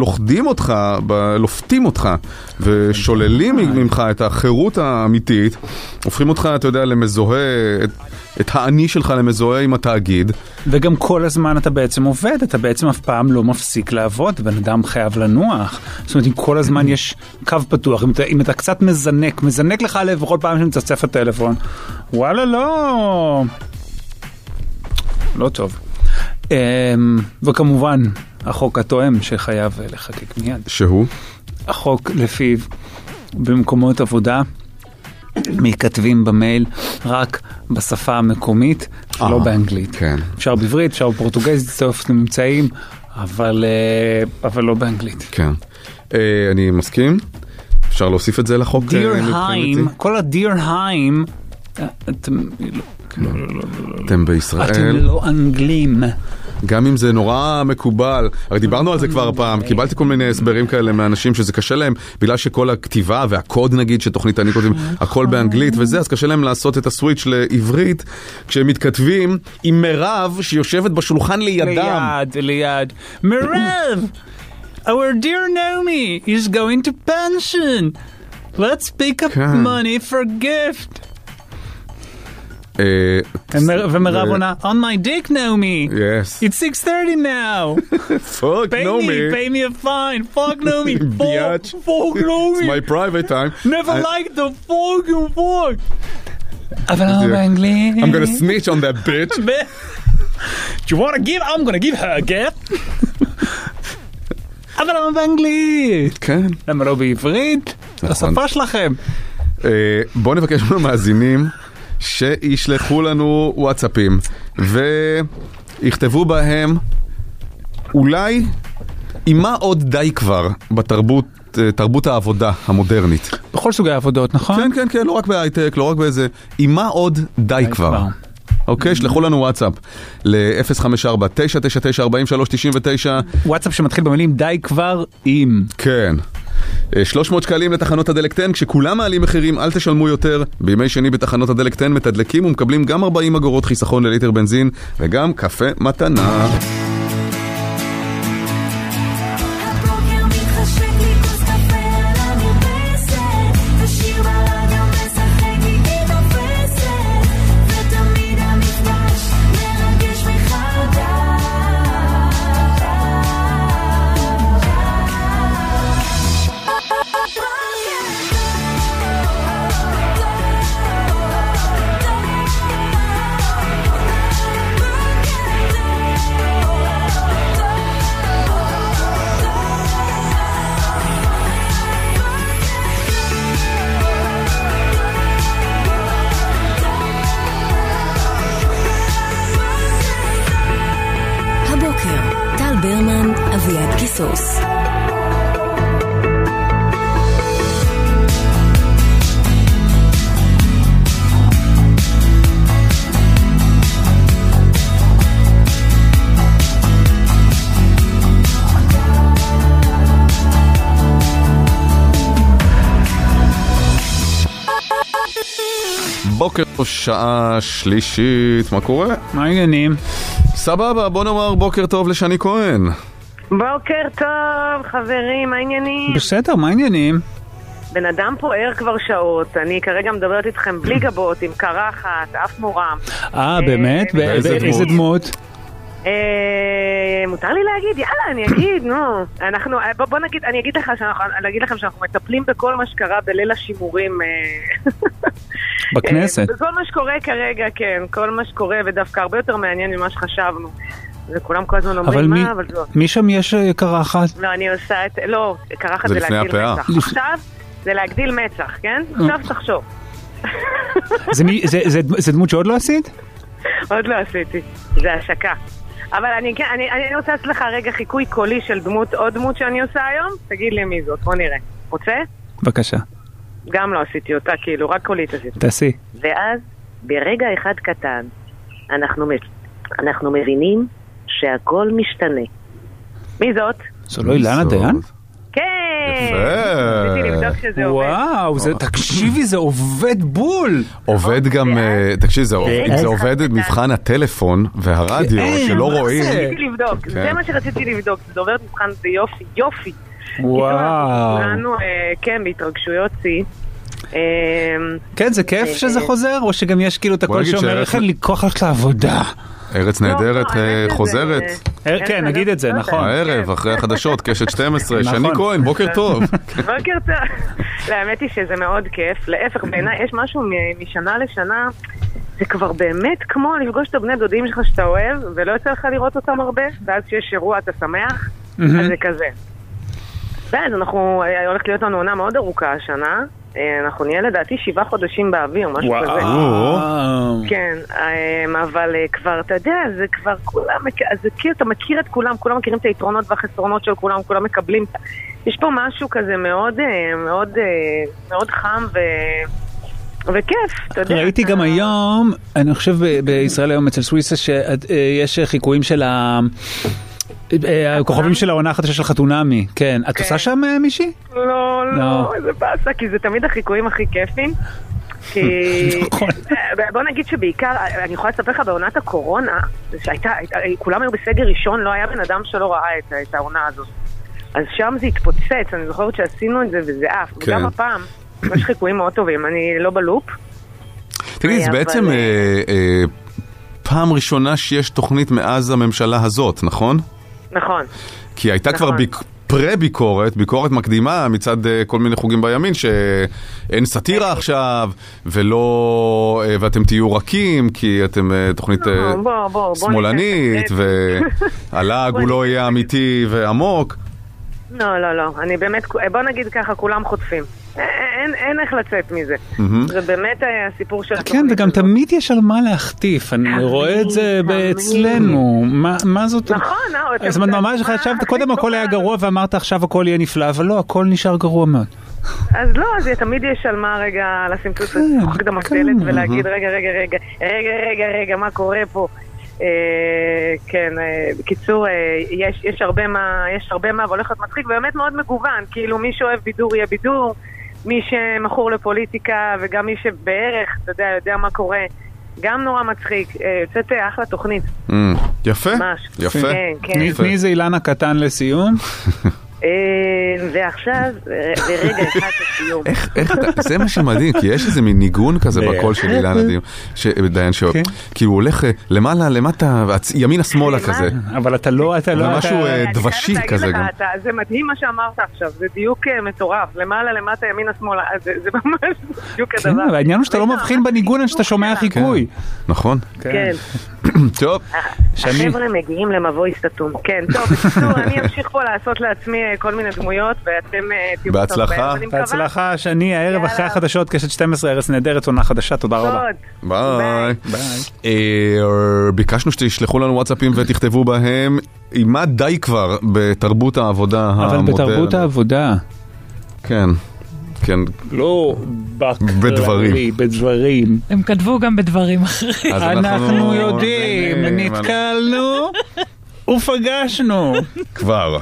לופתים אותך ושוללים ממך את החירות האמיתית, הופכים אותך, אתה יודע, למזוהה, את העני שלך למזוהה עם התאגיד. וגם כל הזמן אתה בעצם עובד, אתה בעצם אף פעם לא מפסיק לעבוד, בן אדם חייב לנוח. זאת אומרת, אם כל הזמן יש קו פתוח, אם אתה קצת מזנק לך לב בכל פעם שמצצף הטלפון, וואלה לא טוב. וכמובן, החוק התואם שחייב לחקק מיד. שהוא? החוק לפיו במקומות עבודה מכתבים במייל רק בשפה המקומית, לא באנגלית. כן. אפשר בעברית, אפשר בפורטוגזית, סוף נמצאים, אבל לא באנגלית. כן. אני מסכים. אפשר להוסיף את זה לחוק? דירהיים, כל הדירהיים, אתם בישראל. אתם לא אנגלים. גם אם זה נורא מקובל, הרי דיברנו על זה כבר פעם, קיבלתי כל מיני הסברים כאלה מאנשים שזה קשה להם, בגלל שכל הכתיבה והקוד נגיד שתוכנית אני כותבים, הכל באנגלית וזה, אז קשה להם לעשות את הסוויץ' לעברית, כשהם מתכתבים עם מירב שיושבת בשולחן לידם. ליד. מירב! Our dear Naomi is going to pension. Let's pick up money for gift. ומירב עונה, on my dick, Naomi. Yes. It's 6:30 now. Fuck, Naomi. Pay me a fine. Fuck, Naomi. Fuck, Naomi. It's my private time. Never liked the fuck. אבל לא באנגלית. I'm gonna snitch on that bitch. Do you want to give? I'm gonna give her a gift. אבל לא באנגלית. כן. למה לא בעברית? השפה שלכם. בואו נבקש מהמאזינים שישלחו לנו וואטסאפים ויכתבו בהם אולי עם מה עוד די כבר בתרבות העבודה המודרנית. בכל סוגי העבודות, נכון? כן, לא רק בהייטק, לא רק באיזה, עם מה עוד די כבר. אוקיי, שלחו לנו וואטסאפ ל-054-999-4399. וואטסאפ שמתחיל במילים די כבר עם. כן. 300 שקלים לתחנות הדלק 10, כשכולם מעלים מחירים אל תשלמו יותר. בימי שני בתחנות הדלק 10 מתדלקים ומקבלים גם 40 אגורות חיסכון לליטר בנזין וגם קפה מתנה. ברמן, אביעד קיסוס. בוקר שעה שלישית, מה קורה? מה העניינים? סבבה, בוא נאמר בוקר טוב לשני כהן. בוקר טוב, חברים, מה העניינים? בסדר, מה העניינים? בן אדם פה ער כבר שעות, אני כרגע מדברת איתכם בלי גבות, עם קרחת, אף מורם. באמת? באיזה דמות? מותר לי להגיד? יאללה, אני אגיד, נו. בוא נגיד, אני אגיד לכם שאנחנו מטפלים בכל מה שקרה בליל השימורים בכנסת. בכל מה שקורה כרגע, כן, כל מה שקורה, ודווקא הרבה יותר מעניין ממה שחשבנו. וכולם כל הזמן אומרים מה, אבל לא. מי שם יש קרחת? לא, אני עושה את... לא, קרחת זה להגדיל מצח. עכשיו זה להגדיל מצח, כן? עכשיו תחשוב. זה דמות שעוד לא עשית? עוד לא עשיתי, זה השקה. אבל אני רוצה לעשות לך רגע חיקוי קולי של דמות, עוד דמות שאני עושה היום, תגיד לי מי זאת, בוא נראה. רוצה? בבקשה. גם לא עשיתי אותה, כאילו, רק קולית עשיתי. תעשי. ואז, ברגע אחד קטן, אנחנו מבינים שהכל משתנה. מי זאת? זו לא אילנה דיין? כן! רציתי לבדוק שזה עובד. וואו, תקשיבי, זה עובד בול! עובד גם, תקשיבי, זה עובד מבחן הטלפון והרדיו שלא רואים. זה מה שרציתי לבדוק, זה מה שרציתי לבדוק, זה עובד מבחן, זה יופי, יופי. וואו. כן, בהתרגשויות צי. כן, זה כיף שזה חוזר, או שגם יש כאילו את הכל שאומר, איך אני לקוח לך לעבודה? ארץ נהדרת חוזרת. כן, נגיד את זה, נכון. הערב, אחרי החדשות, קשת 12, שני כהן, בוקר טוב. בוקר טוב. האמת היא שזה מאוד כיף. להפך, בעיניי יש משהו משנה לשנה, זה כבר באמת כמו לפגוש את הבני דודים שלך שאתה אוהב, ולא יוצא לך לראות אותם הרבה, ואז כשיש אירוע אתה שמח, אז זה כזה. ואז אנחנו, הולכת להיות לנו עונה מאוד ארוכה השנה, אנחנו נהיה לדעתי 7 חודשים באוויר, משהו כזה. כן, אבל כבר, אתה יודע, זה כבר כולם, זה כאילו, אתה מכיר את כולם, כולם מכירים את היתרונות והחסרונות של כולם, כולם מקבלים, יש פה משהו כזה מאוד, מאוד, מאוד חם וכיף, אתה יודע. ראיתי גם היום, אני חושב בישראל היום אצל סוויסה, שיש חיקויים של הכוכבים של העונה החדשה של חתונמי, כן. את עושה שם מישהי? לא, איזה באסה, כי זה תמיד החיקויים הכי כיפים. בוא נגיד שבעיקר, אני יכולה לספר לך בעונת הקורונה, כולם היו בסגר ראשון, לא היה בן אדם שלא ראה את העונה הזאת. אז שם זה התפוצץ, אני זוכרת שעשינו את זה וזה אף. וגם הפעם, יש חיקויים מאוד טובים, אני לא בלופ. תגיד, זה בעצם פעם ראשונה שיש תוכנית מאז הממשלה הזאת, נכון? נכון. כי הייתה כבר פרה-ביקורת, ביקורת מקדימה מצד כל מיני חוגים בימין, שאין סאטירה עכשיו, ואתם תהיו רכים, כי אתם תוכנית שמאלנית, והלאג הוא לא יהיה אמיתי ועמוק. לא, אני באמת, בוא נגיד ככה, כולם חוטפים. אין איך לצאת מזה. זה באמת הסיפור של... כן, וגם תמיד יש על מה להחטיף. אני רואה את זה אצלנו. מה זאת? נכון. אז ממש חשבת, קודם הכל היה גרוע ואמרת עכשיו הכל יהיה נפלא, אבל לא, הכל נשאר גרוע מאוד. אז לא, אז תמיד יש על מה רגע לשים תוך קדם הגדלת ולהגיד רגע, מה קורה פה? כן, בקיצור, יש הרבה מה והולך להיות מצחיק, באמת מאוד מגוון, כאילו מי שאוהב בידור יהיה בידור, מי שמכור לפוליטיקה וגם מי שבערך, אתה יודע מה קורה, גם נורא מצחיק, יוצאת אחלה תוכנית. יפה, יפה. תני איזה אילן הקטן לסיום. ועכשיו, ורגע אחד לסיום. זה מה שמדהים, כי יש איזה מין ניגון כזה בקול של אילן דיין, כאילו הוא הולך למעלה, למטה, ימינה שמאלה כזה. אבל אתה לא... ומשהו דבשי כזה גם. זה מדהים מה שאמרת עכשיו, זה דיוק מטורף, למעלה, למטה, ימינה שמאלה, זה ממש דיוק הדבר. העניין הוא שאתה לא מבחין בניגון שאתה שומע חיקוי. נכון. כן. טוב. החבר'ה מגיעים למבוי סתום. כן, טוב, בקיצור, אני אמשיך פה לעשות לעצמי כל מיני דמויות, ואתם תהיו בהצלחה. בהצלחה, שני, הערב אחרי החדשות, קשת 12, ארץ נהדרת, עונה חדשה, תודה רבה. ביי. ביקשנו שתשלחו לנו וואטסאפים ותכתבו בהם, מה די כבר בתרבות העבודה המודרנית. אבל בתרבות העבודה. כן. כן. לא בדברים. הם כתבו גם בדברים אחרים. אנחנו יודעים, נתקלנו ופגשנו. כבר.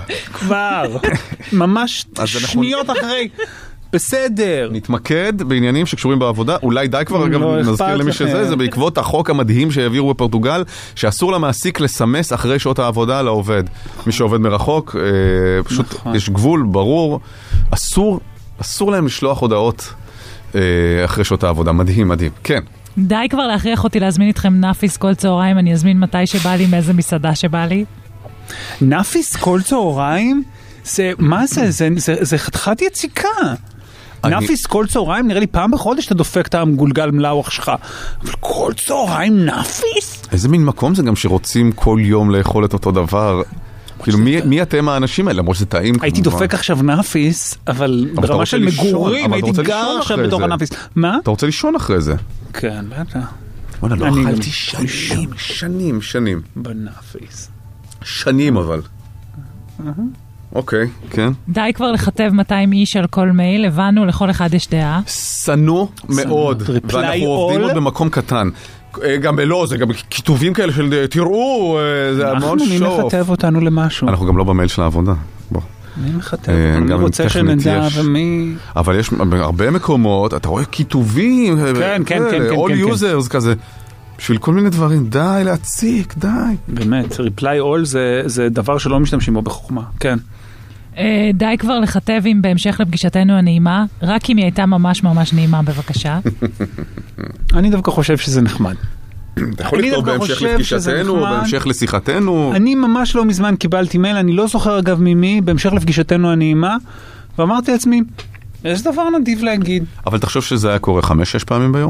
ממש שניות אחרי. בסדר. נתמקד בעניינים שקשורים בעבודה. אולי די כבר, אגב, נזכיר למי שזה, זה בעקבות החוק המדהים שהעבירו בפורטוגל, שאסור למעסיק לסמס אחרי שעות העבודה לעובד. מי שעובד מרחוק, פשוט יש גבול, ברור. אסור להם לשלוח הודעות אחרי שעות העבודה. מדהים. כן. די כבר להכריח אותי להזמין איתכם נאפיס כל צהריים, אני אזמין מתי שבא לי, מאיזה מסעדה שבא לי. נאפיס כל צהריים? מה זה? זה חתיכת יציקה. נאפיס כל צהריים, נראה לי פעם בחודש אתה דופק את המגולגל מלאוח שלך. אבל כל צהריים נאפיס? איזה מין מקום זה גם שרוצים כל יום לאכול את אותו דבר. כאילו מי אתם האנשים האלה? למרות שזה טעים. הייתי דופק עכשיו נאפיס, אבל ברמה של מגורים, הייתי גר עכשיו בתוך הנאפיס. מה? אתה רוצה לישון אחרי זה? כן, בטח. וואלה, לא אכלתי שנים. בנאפיס. שנים אבל. אוקיי, כן. די כבר לכתב 200 איש על כל מייל, הבנו, לכל אחד יש דעה. סנו מאוד, ואנחנו עובדים עוד במקום קטן. גם לא, זה גם כיתובים כאלה של תראו, זה המון שוף. מי מכתב אותנו למשהו? אנחנו גם לא במייל של העבודה. מי מכתב? אני רוצה שנדע ומי... אבל יש הרבה מקומות, אתה רואה כיתובים, כן. all users כזה. בשביל כל מיני דברים, די להציק, די. באמת, reply all זה דבר שלא משתמשים בו בחוכמה, כן. די כבר לכתב עם בהמשך לפגישתנו הנעימה, רק אם היא הייתה ממש ממש נעימה, בבקשה. אני דווקא חושב שזה נחמד. אתה יכול לכתוב בהמשך לפגישתנו, בהמשך לשיחתנו. אני ממש לא מזמן קיבלתי מייל, אני לא זוכר אגב ממי, בהמשך לפגישתנו הנעימה, ואמרתי לעצמי, איזה דבר נדיב להגיד. אבל תחשוב שזה היה קורה 5-6 פעמים ביום?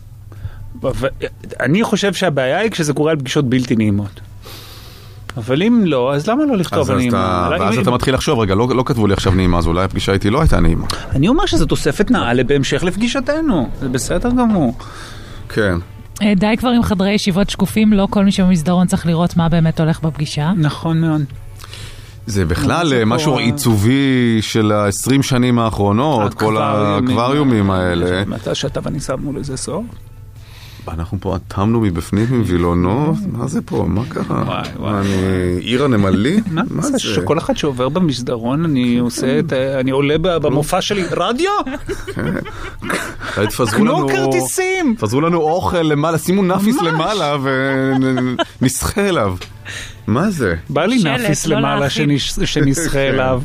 אני חושב שהבעיה היא כשזה קורה על פגישות בלתי נעימות. אבל אם לא, אז למה לא לכתוב נעימה? ואז אתה מתחיל לחשוב, רגע, לא כתבו לי עכשיו נעימה, אז אולי הפגישה איתי לא הייתה נעימה. אני אומר שזו תוספת נעלה בהמשך לפגישתנו. זה בסדר גמור. כן. די כבר עם חדרי ישיבות שקופים, לא כל מי שבמסדרון צריך לראות מה באמת הולך בפגישה. נכון מאוד. זה בכלל משהו עיצובי של ה-20 שנים האחרונות, כל האקווריומים האלה. מתי שאתה ואני שמנו לזה סוף? אנחנו פה אטמנו מבפנים עם וילונות, מה זה פה? מה קרה? עיר הנמלי? מה זה? שכל אחד שעובר במסדרון, אני עולה במופע שלי, רדיו? קנו כרטיסים! תפזרו לנו אוכל למעלה, שימו נאפיס למעלה ונסחה אליו. מה זה? בא לי נאפיס למעלה שנסחה אליו.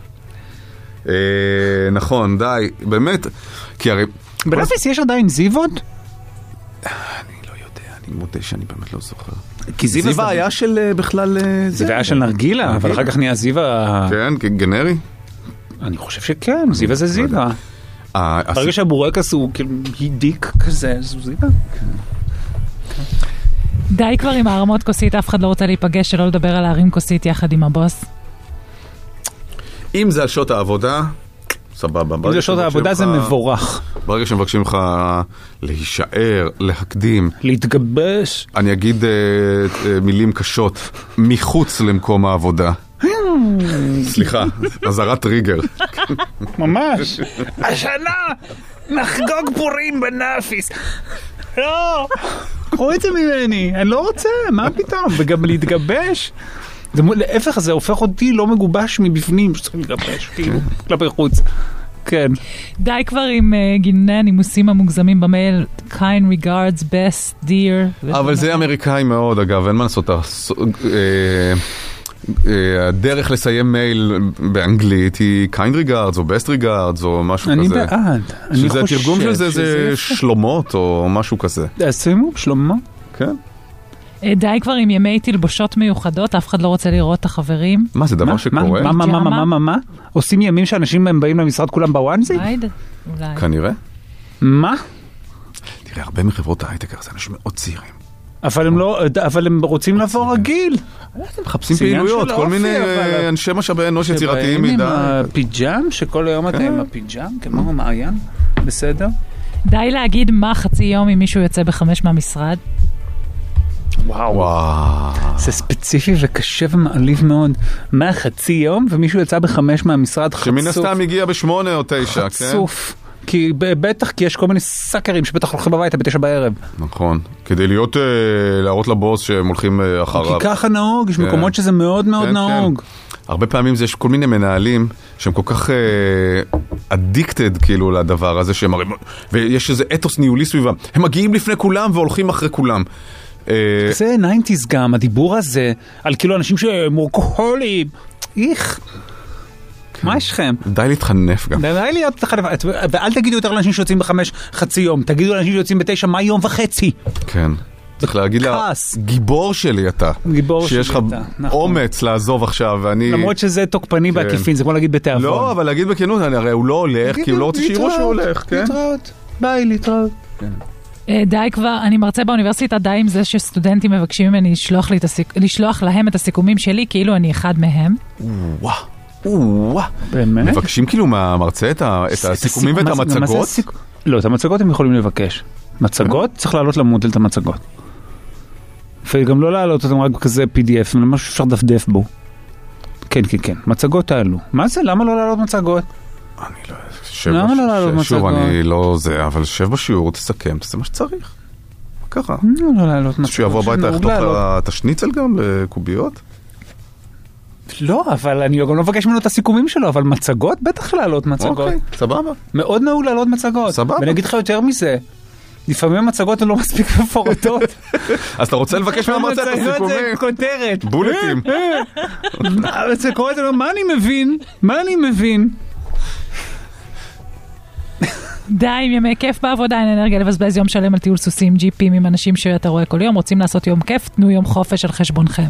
נכון, די, באמת, כי הרי... בנאפיס יש עדיין זיוות? אני לא יודע, אני מודה שאני באמת לא זוכר. כי זיווה היה של בכלל... זיווה היה של נרגילה, אבל אחר כך נהיה זיווה... כן, גנרי? אני חושב שכן, זיווה זה זיווה. ברגע שהבורקס הוא כאילו הידיק כזה, זו זיווה. די כבר עם הרמות כוסית, אף אחד לא רוצה להיפגש, שלא לדבר על להרים כוסית יחד עם הבוס. אם זה על שעות העבודה... סבבה. אם זה שעות העבודה זה מבורך. ברגע שמבקשים לך להישאר, להקדים, להתגבש, אני אגיד מילים קשות, מחוץ למקום העבודה. סליחה, עזרת טריגר. ממש. השנה נחגוג פורים בנאפיס. לא, קחו את זה ממני, אני לא רוצה, מה פתאום? וגם להתגבש. להפך, זה הופך אותי לא מגובש מבפנים, שצריכים להתגבש, כאילו, כלפי חוץ. כן. די כבר עם גינוני הנימוסים המוגזמים במייל, kind regards, best, dear. אבל זה אמריקאי מאוד, אגב, אין מה לעשות. הדרך לסיים מייל באנגלית היא kind regards או best regards או משהו כזה. אני בעד. שזה התרגום של זה שלומות או משהו כזה. שימו, שלומות. כן. די כבר עם ימי תלבושות מיוחדות, אף אחד לא רוצה לראות את החברים. מה, זה דבר שקורה? מה? עושים ימים שאנשים הם באים למשרד כולם בוואנזי? אולי. כנראה. מה? תראה, הרבה מחברות ההייטק זה אנשים מאוד צעירים. אבל הם רוצים לבוא רגיל. הם מחפשים פעילויות, כל מיני אנשי משאבי אנוש יצירתיים מדי. שבאים עם הפיג'ם, שכל היום אתה עם הפיג'ם, כמו מעיין, בסדר? די להגיד מה חצי יום אם מישהו יוצא ב5 מהמשרד. וואו. זה ספציפי וקשה ומעליב מאוד. מה, חצי יום ומישהו יצא ב5 מהמשרד חצוף? שמן הסתם הגיע ב8 או 9, כן? חצוף. כי בטח, כי יש כל מיני סאקרים שבטח הולכים הביתה ב9 בערב. נכון. כדי להראות לבוס שהם הולכים אחריו. כי ככה נהוג, יש מקומות שזה מאוד מאוד נהוג. הרבה פעמים יש כל מיני מנהלים שהם כל כך addicted כאילו לדבר הזה שהם הרי, ויש איזה אתוס ניהולי סביבם. הם מגיעים לפני כולם והולכים אחרי כולם. זה 90s גם, הדיבור הזה, על כאילו אנשים שהם וורקוהולים. איך? מה יש לכם? די להתחנף גם. די להיות להתחנף. ואל תגידו יותר לאנשים שיוצאים ב5 חצי יום. תגידו לאנשים שיוצאים ב9 מה יום וחצי. כן. צריך להגיד לה, גיבור שלי אתה. גיבור שלי אתה. שיש לך אומץ לעזוב עכשיו, ואני... למרות שזה תוקפני בעקיפין, זה כמו להגיד בתיאבון. לא, אבל להגיד בכנות, הרי הוא לא הולך, כי הוא לא רוצה שיראו שהוא הולך, כן? להתראות. ביי, להתראות. די כבר, אני מרצה באוניברסיטה, די עם זה שסטודנטים מבקשים ממני לשלוח להם את הסיכומים שלי, כאילו אני אחד מהם. באמת? מבקשים כאילו מהמרצה את הסיכומים ואת המצגות? לא, את המצגות הם יכולים לבקש. מצגות צריך לעלות למודל את המצגות. וגם לא לעלות אותם רק כזה PDF, זה משהו שאפשר דפדף בו. כן, כן, כן. מצגות העלו. מה זה? למה לא לעלות מצגות? אני לא... למה לא לעלות מצגות? שוב, אני לא זה, אבל שב בשיעור, תסכם, זה מה שצריך. מה ככה? לא לעלות מצגות. שיבוא הביתה, יחתוך את השניצל גם לקוביות? לא, אבל אני גם לא מבקש ממנו את הסיכומים שלו, אבל מצגות? בטח לעלות מצגות. אוקיי, סבבה. מאוד נהוג לעלות מצגות. סבבה. ואני אגיד לך יותר מזה. לפעמים המצגות הן לא מספיק מפורטות. אז אתה רוצה לבקש מהמרצה את הסיכומים? זה כותרת. בולטים. זה קורא את זה, מה אני מבין? מה אני מבין? די, עם ימי כיף בעבודה, אין אנרגיה לבזבז יום שלם על טיול סוסים, ג'יפים עם אנשים שאתה רואה כל יום, רוצים לעשות יום כיף, תנו יום חופש על חשבונכם.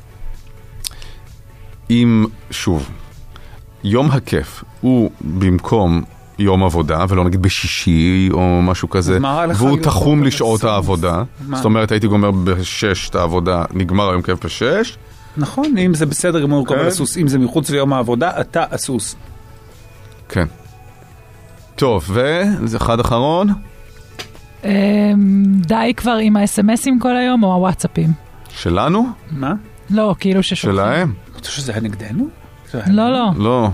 אם, שוב, יום הכיף הוא במקום יום עבודה, ולא נגיד בשישי או משהו כזה, והוא תחום לשעות העבודה. זאת אומרת, הייתי גומר ב6 את העבודה, נגמר היום כיף ב6. נכון, אם זה בסדר גמור קובל הסוס, אם זה מחוץ ליום העבודה, אתה הסוס. כן. טוב, וזה אחד אחרון? די כבר עם ה-SMSים כל היום או הוואטסאפים. שלנו? מה? לא, כאילו ששולחים. שלהם? אתה חושב שזה היה נגדנו? לא, לא. לא.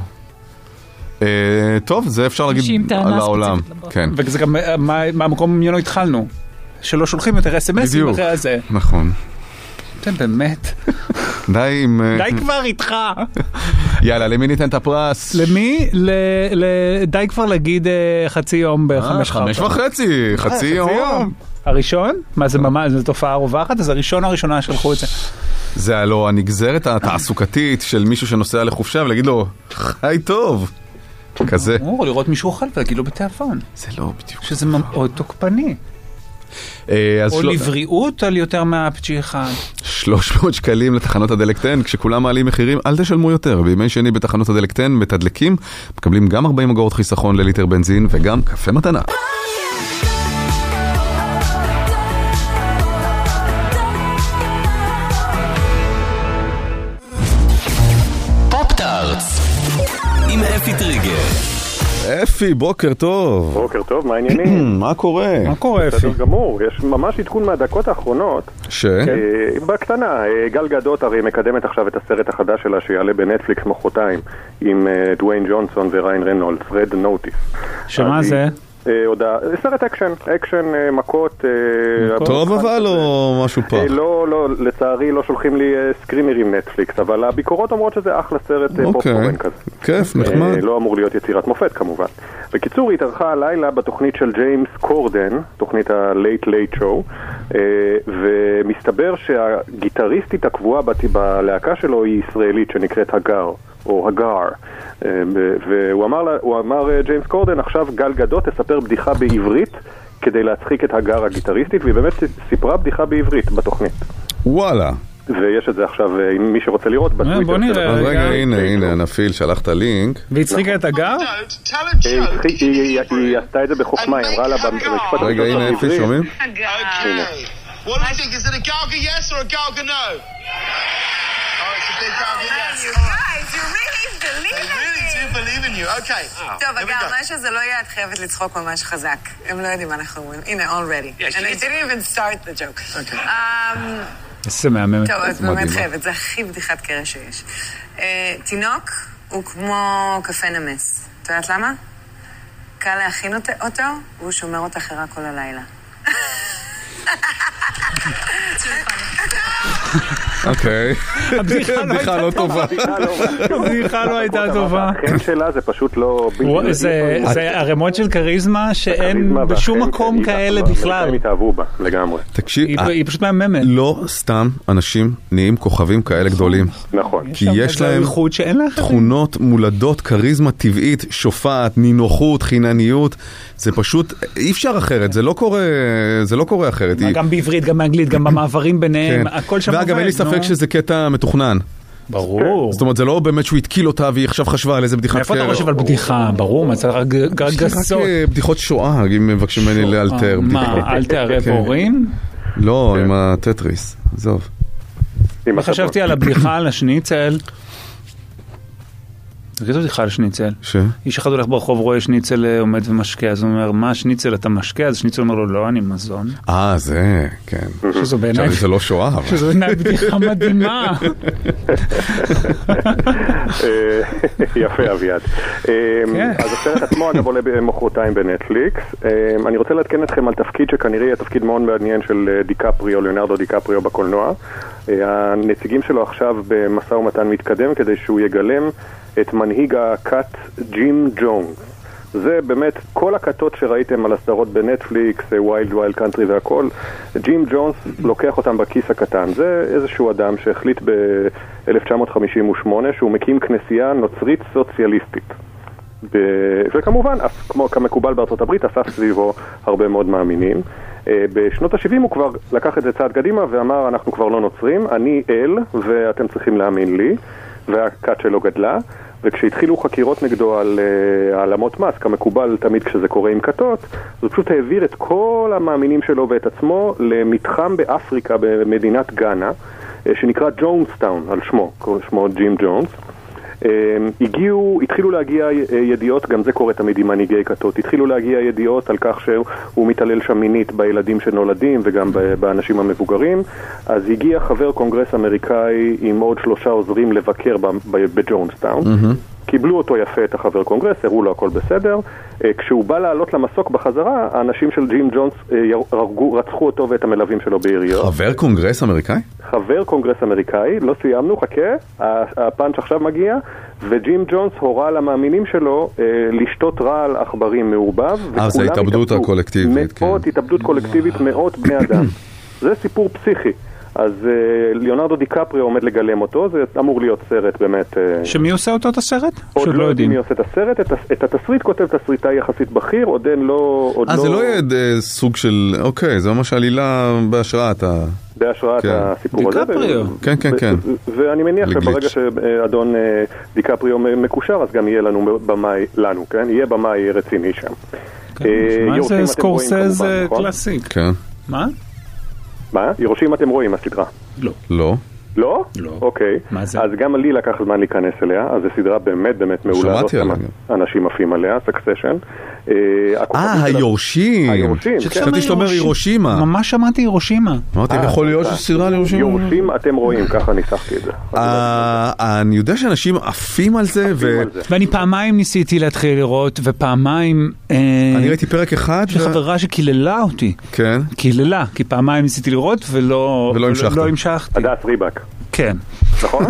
טוב, זה אפשר להגיד על העולם. כן. וזה גם מהמקום ממנו התחלנו. שלא שולחים יותר SMSים אחרי הזה. נכון. אתם באמת. די כבר איתך. יאללה, למי ניתן את הפרס? למי? די כבר להגיד חצי יום ב5:30. 5:30, חצי יום. הראשון? מה זה ממש? זו תופעה רווחת? אז הראשונה שלחו את זה. זה הלא הנגזרת התעסוקתית של מישהו שנוסע לחופשה ולהגיד לו, חי טוב. כזה. או לראות מישהו אוכל ולהגיד לו בתיאבון. זה לא בדיוק. שזה מאוד תוקפני. או לבריאות על יותר מהפצ'י אחד. 300 שקלים לתחנות הדלק 10, כשכולם מעלים מחירים, אל תשלמו יותר. בימי שני בתחנות הדלק 10 מתדלקים, מקבלים גם 40 אגורות חיסכון לליטר בנזין וגם קפה מתנה. פופ-טארטס עם אפי טריגר. אפי, בוקר טוב. בוקר טוב, מה העניינים? מה קורה? מה קורה, אפי? בסדר גמור, יש ממש עדכון מהדקות האחרונות. בקטנה, גל גדות הרי מקדמת עכשיו את הסרט החדש שלה שיעלה בנטפליקס מחרתיים עם דוויין ג'ונסון וריין רנולדס, רד נוטיס. שמה זה? סרט אקשן, מכות. טוב אבל או משהו פח? לא, לצערי לא שולחים לי סקרימרים נטפליקס, אבל הביקורות אומרות שזה אחלה סרט פופקורן כזה. כיף, נחמד. לא אמור להיות יצירת מופת כמובן. בקיצור, היא התארחה הלילה בתוכנית של ג'יימס קורדן, תוכנית ה-Late Late Show, ומסתבר שהגיטריסטית הקבועה בלהקה שלו היא ישראלית שנקראת הגר. או הגר, והוא אמר ג'יימס קורדן, עכשיו גל גדות תספר בדיחה בעברית כדי להצחיק את הגר הגיטריסטית, והיא באמת סיפרה בדיחה בעברית בתוכנית. וואלה. ויש את זה עכשיו, מי שרוצה לראות בטוויטר. בוא נראה. רגע, הנה, נפיל, שלח את הלינק. והצחיקה את הגר? היא עשתה את זה בחוכמה, היא אמרה לה במשפט. רגע, הנה, אפי, שומעים? What do we think? Is it a Galga yes or a Galga no? Oh, it's a big Galga yes. You guys, you really believe in me. They really do believe in you. Okay. טוב, אגב, מה שזה לא יהיה, את חייבת לצחוק ממש חזק. הם לא יודעים מה אנחנו אומרים. הנה, already. And I didn't even start the joke. Okay. זה מהמם. טוב, את באמת חייבת. זה הכי בדיחת קרש שיש. תינוק הוא כמו קפה נמס. את יודעת למה? קל להכין אותו, והוא שומר אותך ערה כל הלילה. אוקיי. הבדיחה לא טובה. הבדיחה לא הייתה טובה. החן שלה זה פשוט לא... זה הרמות של קריזמה שאין בשום מקום כאלה בכלל. הם התאהבו בה, לגמרי. תקשיב, היא פשוט מהממת. לא סתם אנשים נהיים כוכבים כאלה גדולים. נכון. כי יש להם תכונות מולדות, קריזמה טבעית, שופעת, נינוחות, חינניות. זה פשוט, אי אפשר אחרת, זה לא קורה אחרת. גם בעברית, גם באנגלית, גם במעברים ביניהם, הכל שם עובד. ואגב, אין לי ספק שזה קטע מתוכנן. ברור. זאת אומרת, זה לא באמת שהוא התקיל אותה והיא עכשיו חשבה על איזה בדיחת איפה אתה חושב על בדיחה? ברור, מה צריך גסות. רק בדיחות שואה, אם מבקשים ממני לאלתר. מה, אל תערב הורים? לא, עם הטטריס, עזוב. חשבתי על הבדיחה על השניצל. תגיד אותי על שניצל. איש אחד הולך ברחוב, רואה שניצל עומד ומשקע, אז הוא אומר, מה שניצל אתה משקע? אז שניצל אומר לו, לא, אני מזון. זה, כן. שזו בעיניי... זה לא שואה. שזו בעיניי בדיחה מדהימה. יפה, אביעד. אז הסרט עצמו, אגב, עולה במחרתיים בנטפליקס. אני רוצה לעדכן אתכם על תפקיד שכנראה יהיה תפקיד מאוד מעניין של דיקפריו, ליאונרדו דיקפריו בקולנוע. הנציגים שלו עכשיו במשא ומתן מתקדם כדי שהוא יגלם את מנהיג הקאט ג'ים ג'ונס. זה באמת כל הקאטות שראיתם על הסדרות בנטפליקס, ווילד ווילד קאנטרי והכל, ג'ים ג'ונס לוקח אותם בכיס הקטן. זה איזשהו אדם שהחליט ב-1958 שהוא מקים כנסייה נוצרית סוציאליסטית. וכמובן, כמו כמקובל בארצות הברית, אסף סביבו הרבה מאוד מאמינים. בשנות ה-70 הוא כבר לקח את זה צעד קדימה ואמר, אנחנו כבר לא נוצרים, אני אל ואתם צריכים להאמין לי. והקאט שלו גדלה, וכשהתחילו חקירות נגדו על העלמות מס, כמקובל תמיד כשזה קורה עם קאטות, הוא פשוט העביר את כל המאמינים שלו ואת עצמו למתחם באפריקה במדינת גאנה, שנקרא ג'ונסטאון, על שמו ג'ים ג'ונס. התחילו להגיע ידיעות, גם זה קורה תמיד עם מנהיגי קאטות, התחילו להגיע ידיעות על כך שהוא מתעלל שם מינית בילדים שנולדים וגם באנשים המבוגרים. אז הגיע חבר קונגרס אמריקאי עם עוד 3 עוזרים לבקר בג'ונסטאון. קיבלו אותו יפה את החבר קונגרס, הראו לו הכל בסדר. כשהוא בא לעלות למסוק בחזרה, האנשים של ג'ים ג'ונס רצחו אותו ואת המלווים שלו בעיריות. חבר קונגרס אמריקאי? חבר קונגרס אמריקאי, לא סיימנו, חכה, הפאנץ' עכשיו מגיע, וג'ים ג'ונס הורה למאמינים שלו לשתות רעל עכברים מעורבב. זה התאבדות הקולקטיבית. מאות התאבדות קולקטיבית, מאות בני אדם. זה סיפור פסיכי. אז ליאונרדו דיקפריו עומד לגלם אותו, זה אמור להיות סרט באמת... שמי עושה אותו את הסרט? עוד לא יודעים מי עושה את הסרט, את התסריט כותב תסריטאי יחסית בכיר, עוד לא... זה לא יהיה סוג של... אוקיי, זה ממש עלילה בהשראת הסיפור הזה. דיקפריו. כן, כן, כן. ואני מניח שברגע שאדון דיקפריו מקושר, אז גם יהיה לנו במאי, כן? יהיה במאי רציני שם. מה זה סקורסזה קלאסיק? כן. מה? מה? ירושים אתם רואים, הסדרה? לא. לא. לא? לא. אוקיי. מה זה? אז גם לי לקח זמן להיכנס אליה, אז זו סדרה באמת באמת מעולה. שמעתי עליה. אנשים עפים עליה, סקסשן. היורשים. היורשים, כן. חשבתי שאתה אומר הירושימה. ממש שמעתי הירושימה. אמרתי, יכול להיות שסדרה על הירושימה? יורשים אתם רואים, ככה ניסחתי את זה. אני יודע שאנשים עפים על זה, ואני פעמיים ניסיתי להתחיל לראות, ופעמיים... אני ראיתי פרק אחד. יש חברה שקיללה אותי. כן. קיללה, כי פעמיים ניסיתי לראות ולא המשכתי. הדס ריבק. כן. נכון?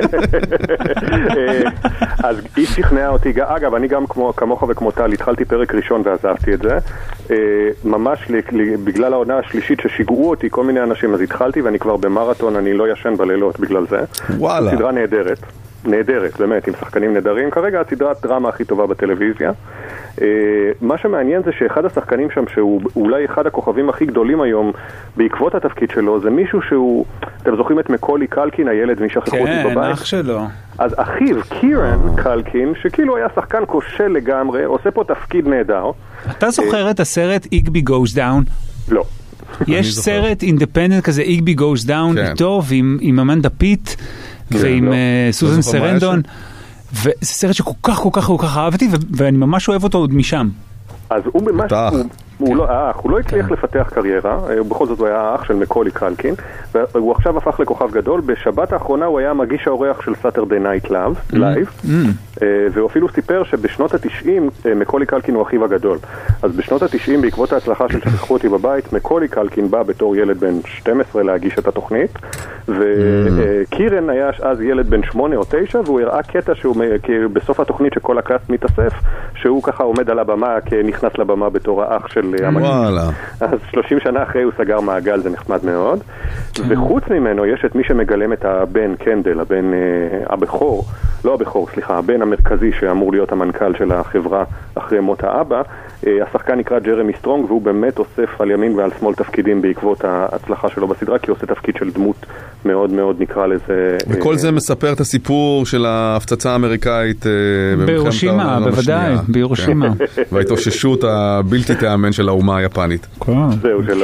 אז היא שכנעה אותי, אגב, אני גם כמוך וכמו טל, התחלתי פרק ראשון ועזבתי את זה, ממש בגלל העונה השלישית ששיגעו אותי כל מיני אנשים, אז התחלתי ואני כבר במרתון, אני לא ישן בלילות בגלל זה. וואלה. סדרה נהדרת. נהדרת, באמת, עם שחקנים נהדרים. כרגע הסדרת דרמה הכי טובה בטלוויזיה. מה שמעניין זה שאחד השחקנים שם, שהוא אולי אחד הכוכבים הכי גדולים היום, בעקבות התפקיד שלו, זה מישהו שהוא, אתם זוכרים את מקולי קלקין, הילד משכחו אותי בבית? כן, אח שלו. אז אחיו, קירן קלקין, שכאילו היה שחקן כושל לגמרי, עושה פה תפקיד נהדר. אתה זוכר את הסרט איגבי Goes Down? לא. יש סרט אינדפנדנט כזה, איגבי Goes Down, איתו, ועם אמנדה פיט, ועם סוזן סרנדון, וזה סרט שכל כך כל כך כל כך אהבתי, ואני ממש אוהב אותו עוד משם. אז הוא ממש, הוא לא הצליח לפתח קריירה, בכל זאת הוא היה האח של מקולי קלקין, והוא עכשיו הפך לכוכב גדול. בשבת האחרונה הוא היה מגיש האורח של סאטרדיי נייט לייב, והוא אפילו סיפר שבשנות ה-90 מקולי קלקין הוא אחיו הגדול. אז בשנות ה-90 בעקבות ההצלחה של שכחו אותי בבית, מקולי קלקין בא בתור ילד בן 12 להגיש את התוכנית, וקירן היה אז ילד בן 8 או 9, והוא הראה קטע בסוף התוכנית שכל הקאסט מתאסף, שהוא ככה עומד על הבמה, נכנס לבמה בתור האח של וואלה. אז 30 שנה אחרי הוא סגר מעגל, זה נחמד מאוד. וחוץ ממנו יש את מי שמגלם את הבן קנדל, הבן הבכור, לא הבכור, סליחה, הבן המרכזי שאמור להיות המנכ"ל של החברה אחרי מות האבא. השחקן נקרא ג'רמי סטרונג, והוא באמת אוסף על ימין ועל שמאל תפקידים בעקבות ההצלחה שלו בסדרה, כי הוא עושה תפקיד של דמות מאוד מאוד, נקרא לזה... וכל זה מספר את הסיפור של ההפצצה האמריקאית בירושימה, בוודאי, בירושימה. וההתאוששות הבלתי תאמן של האומה היפנית. זהו שלא.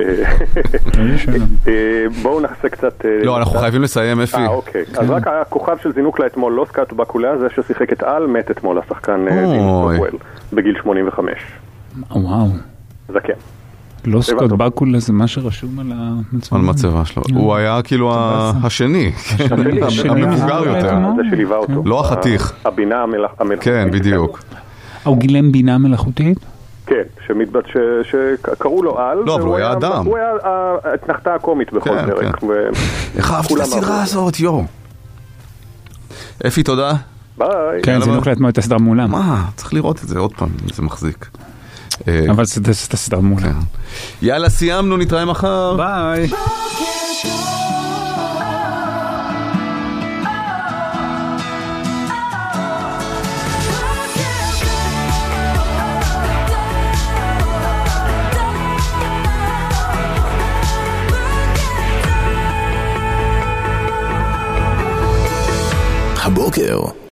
בואו נעשה קצת... לא, אנחנו חייבים לסיים, אפי. אוקיי. אז רק הכוכב של זינוק לאתמול, לא סקאט בקולה, זה ששיחק את על, מת אתמול, השחקן בגיל 85. וואו. זקן. לא סקוט בקולה זה מה שרשום על המצבה שלו. הוא היה כאילו השני. המבוגר יותר. זה שליווה אותו. לא החתיך. הבינה המלאכותית. כן, בדיוק. הוא גילם בינה מלאכותית? כן, שקראו לו על. לא, אבל הוא היה אדם. הוא היה התנחתה הקומית בכל פרק. איך אהבתי את הסדרה הזאת, יום. אפי, תודה. ביי. כן, זה נוקלט מאוד את הסדרה מעולה. מה? צריך לראות את זה עוד פעם, זה מחזיק. אבל זה הסדרה מעולה. יאללה, סיימנו, נתראה מחר. ביי. הבוקר